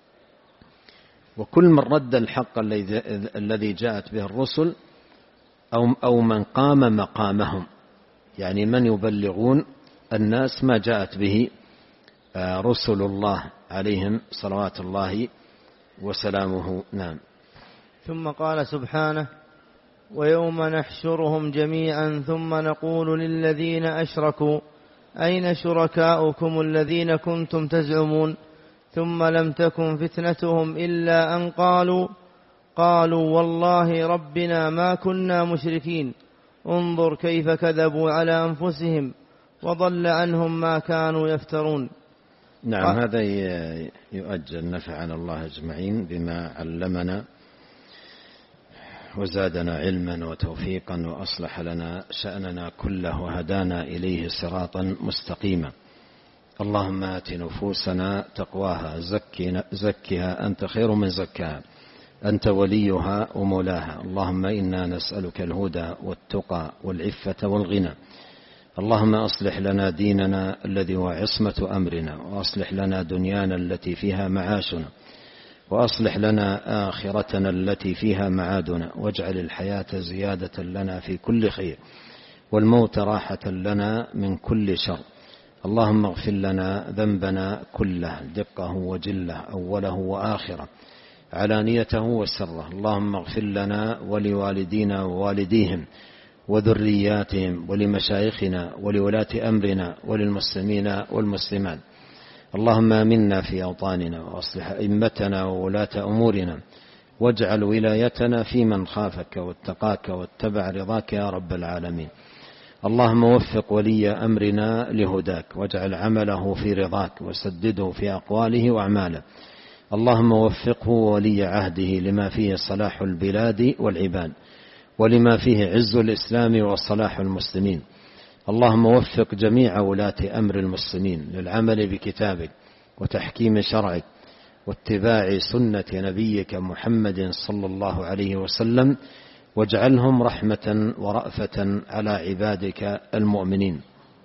وكل من رد الحق الذي جاءت به الرسل أو من قام مقامهم، يعني من يبلغون الناس ما جاءت به رسل الله عليهم صلوات الله وسلامه. نعم. ثم قال سبحانه: ويوم نحشرهم جميعا ثم نقول للذين أشركوا أين شركاؤكم الذين كنتم تزعمون ثم لم تكن فتنتهم إلا أن قالوا قالوا والله ربنا ما كنا مشركين انظر كيف كذبوا على أنفسهم وضل عنهم ما كانوا يفترون. نعم. هذا يؤجل نفعنا الله أجمعين بما علمنا وزادنا علما وتوفيقا وأصلح لنا شأننا كله وهدانا إليه صراطا مستقيما. اللهم آت نفوسنا تقواها زكها أنت خير من زكاها أنت وليها ومولاها. اللهم إنا نسألك الهدى والتقى والعفة والغنى. اللهم أصلح لنا ديننا الذي هو عصمة أمرنا، وأصلح لنا دنيانا التي فيها معاشنا، وأصلح لنا آخرتنا التي فيها معادنا، واجعل الحياة زيادة لنا في كل خير والموت راحة لنا من كل شر. اللهم اغفر لنا ذنبنا كله دقه وجله أوله وآخره علانيته وسره. اللهم اغفر لنا ولوالدينا ووالديهم وذرياتهم ولمشايخنا ولولاة أمرنا وللمسلمين والمسلمات. اللهم آمنا في أوطاننا وأصلح أئمتنا وولاة أمورنا، واجعل ولايتنا في من خافك واتقاك واتبع رضاك يا رب العالمين. اللهم وفق ولي أمرنا لهداك، واجعل عمله في رضاك، وسدده في أقواله وأعماله. اللهم وفقه ولي عهده لما فيه صلاح البلاد والعباد، ولما فيه عز الإسلام وصلاح المسلمين. اللهم وفق جميع ولاة أمر المسلمين للعمل بكتابك وتحكيم شرعك واتباع سنة نبيك محمد صلى الله عليه وسلم، واجعلهم رحمة ورأفة على عبادك المؤمنين.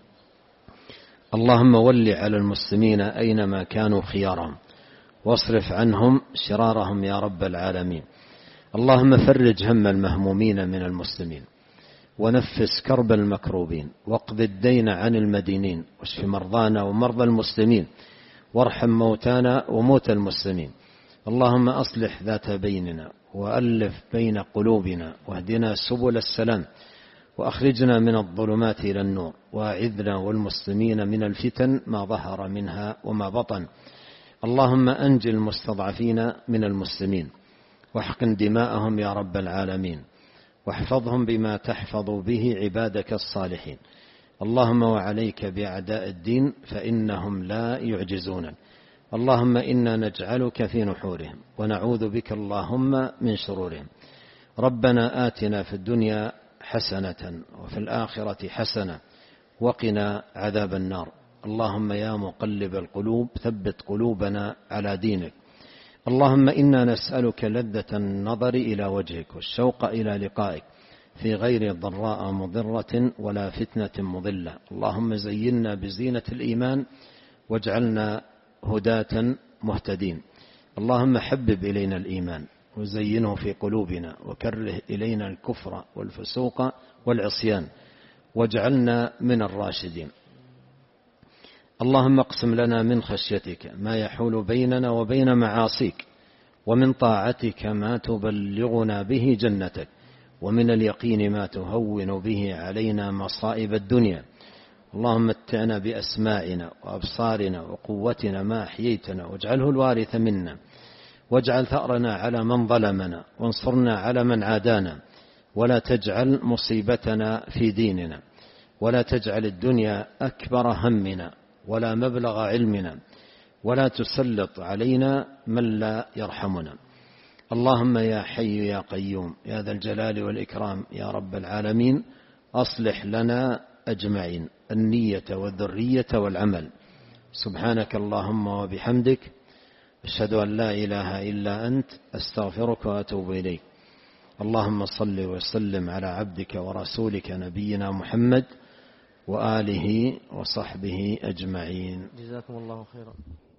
اللهم ول على المسلمين أينما كانوا خيارهم، واصرف عنهم شرارهم يا رب العالمين. اللهم فرج هم المهمومين من المسلمين، ونفس كرب المكروبين، واقض الدين عن المدينين، واشف مرضانا ومرضى المسلمين، وارحم موتانا وموتى المسلمين. اللهم أصلح ذات بيننا، وألف بين قلوبنا، واهدنا سبل السلام، وأخرجنا من الظلمات إلى النور، وأعذنا والمسلمين من الفتن ما ظهر منها وما بطن. اللهم أنجِ المستضعفين من المسلمين، واحقن دماءهم يا رب العالمين، واحفظهم بما تحفظ به عبادك الصالحين. اللهم وعليك بأعداء الدين فإنهم لا يعجزونك. اللهم إنا نجعلك في نحورهم، ونعوذ بك اللهم من شرورهم. ربنا آتنا في الدنيا حسنة وفي الآخرة حسنة وقنا عذاب النار. اللهم يا مقلب القلوب ثبت قلوبنا على دينك. اللهم إنا نسألك لذة النظر إلى وجهك والشوق إلى لقائك في غير ضراء مضرة ولا فتنة مضلة. اللهم زينا بزينة الإيمان واجعلنا هداة مهتدين. اللهم حبب إلينا الإيمان وزينه في قلوبنا، وكره إلينا الكفر والفسوق والعصيان، واجعلنا من الراشدين. اللهم اقسم لنا من خشيتك ما يحول بيننا وبين معاصيك، ومن طاعتك ما تبلغنا به جنتك، ومن اليقين ما تهون به علينا مصائب الدنيا. اللهم متعنا بأسماعنا وأبصارنا وقوتنا ما أحييتنا، واجعله الوارث منا، واجعل ثأرنا على من ظلمنا، وانصرنا على من عادانا، ولا تجعل مصيبتنا في ديننا، ولا تجعل الدنيا أكبر همنا، ولا مبلغ علمنا، ولا تسلط علينا من لا يرحمنا. اللهم يا حي يا قيوم يا ذا الجلال والإكرام يا رب العالمين، أصلح لنا أجمعين النية والذرية والعمل. سبحانك اللهم وبحمدك، أشهد أن لا إله إلا أنت، أستغفرك وأتوب إليك. اللهم صل وسلم على عبدك ورسولك نبينا محمد وآله وصحبه أجمعين. جزاكم الله خيرا.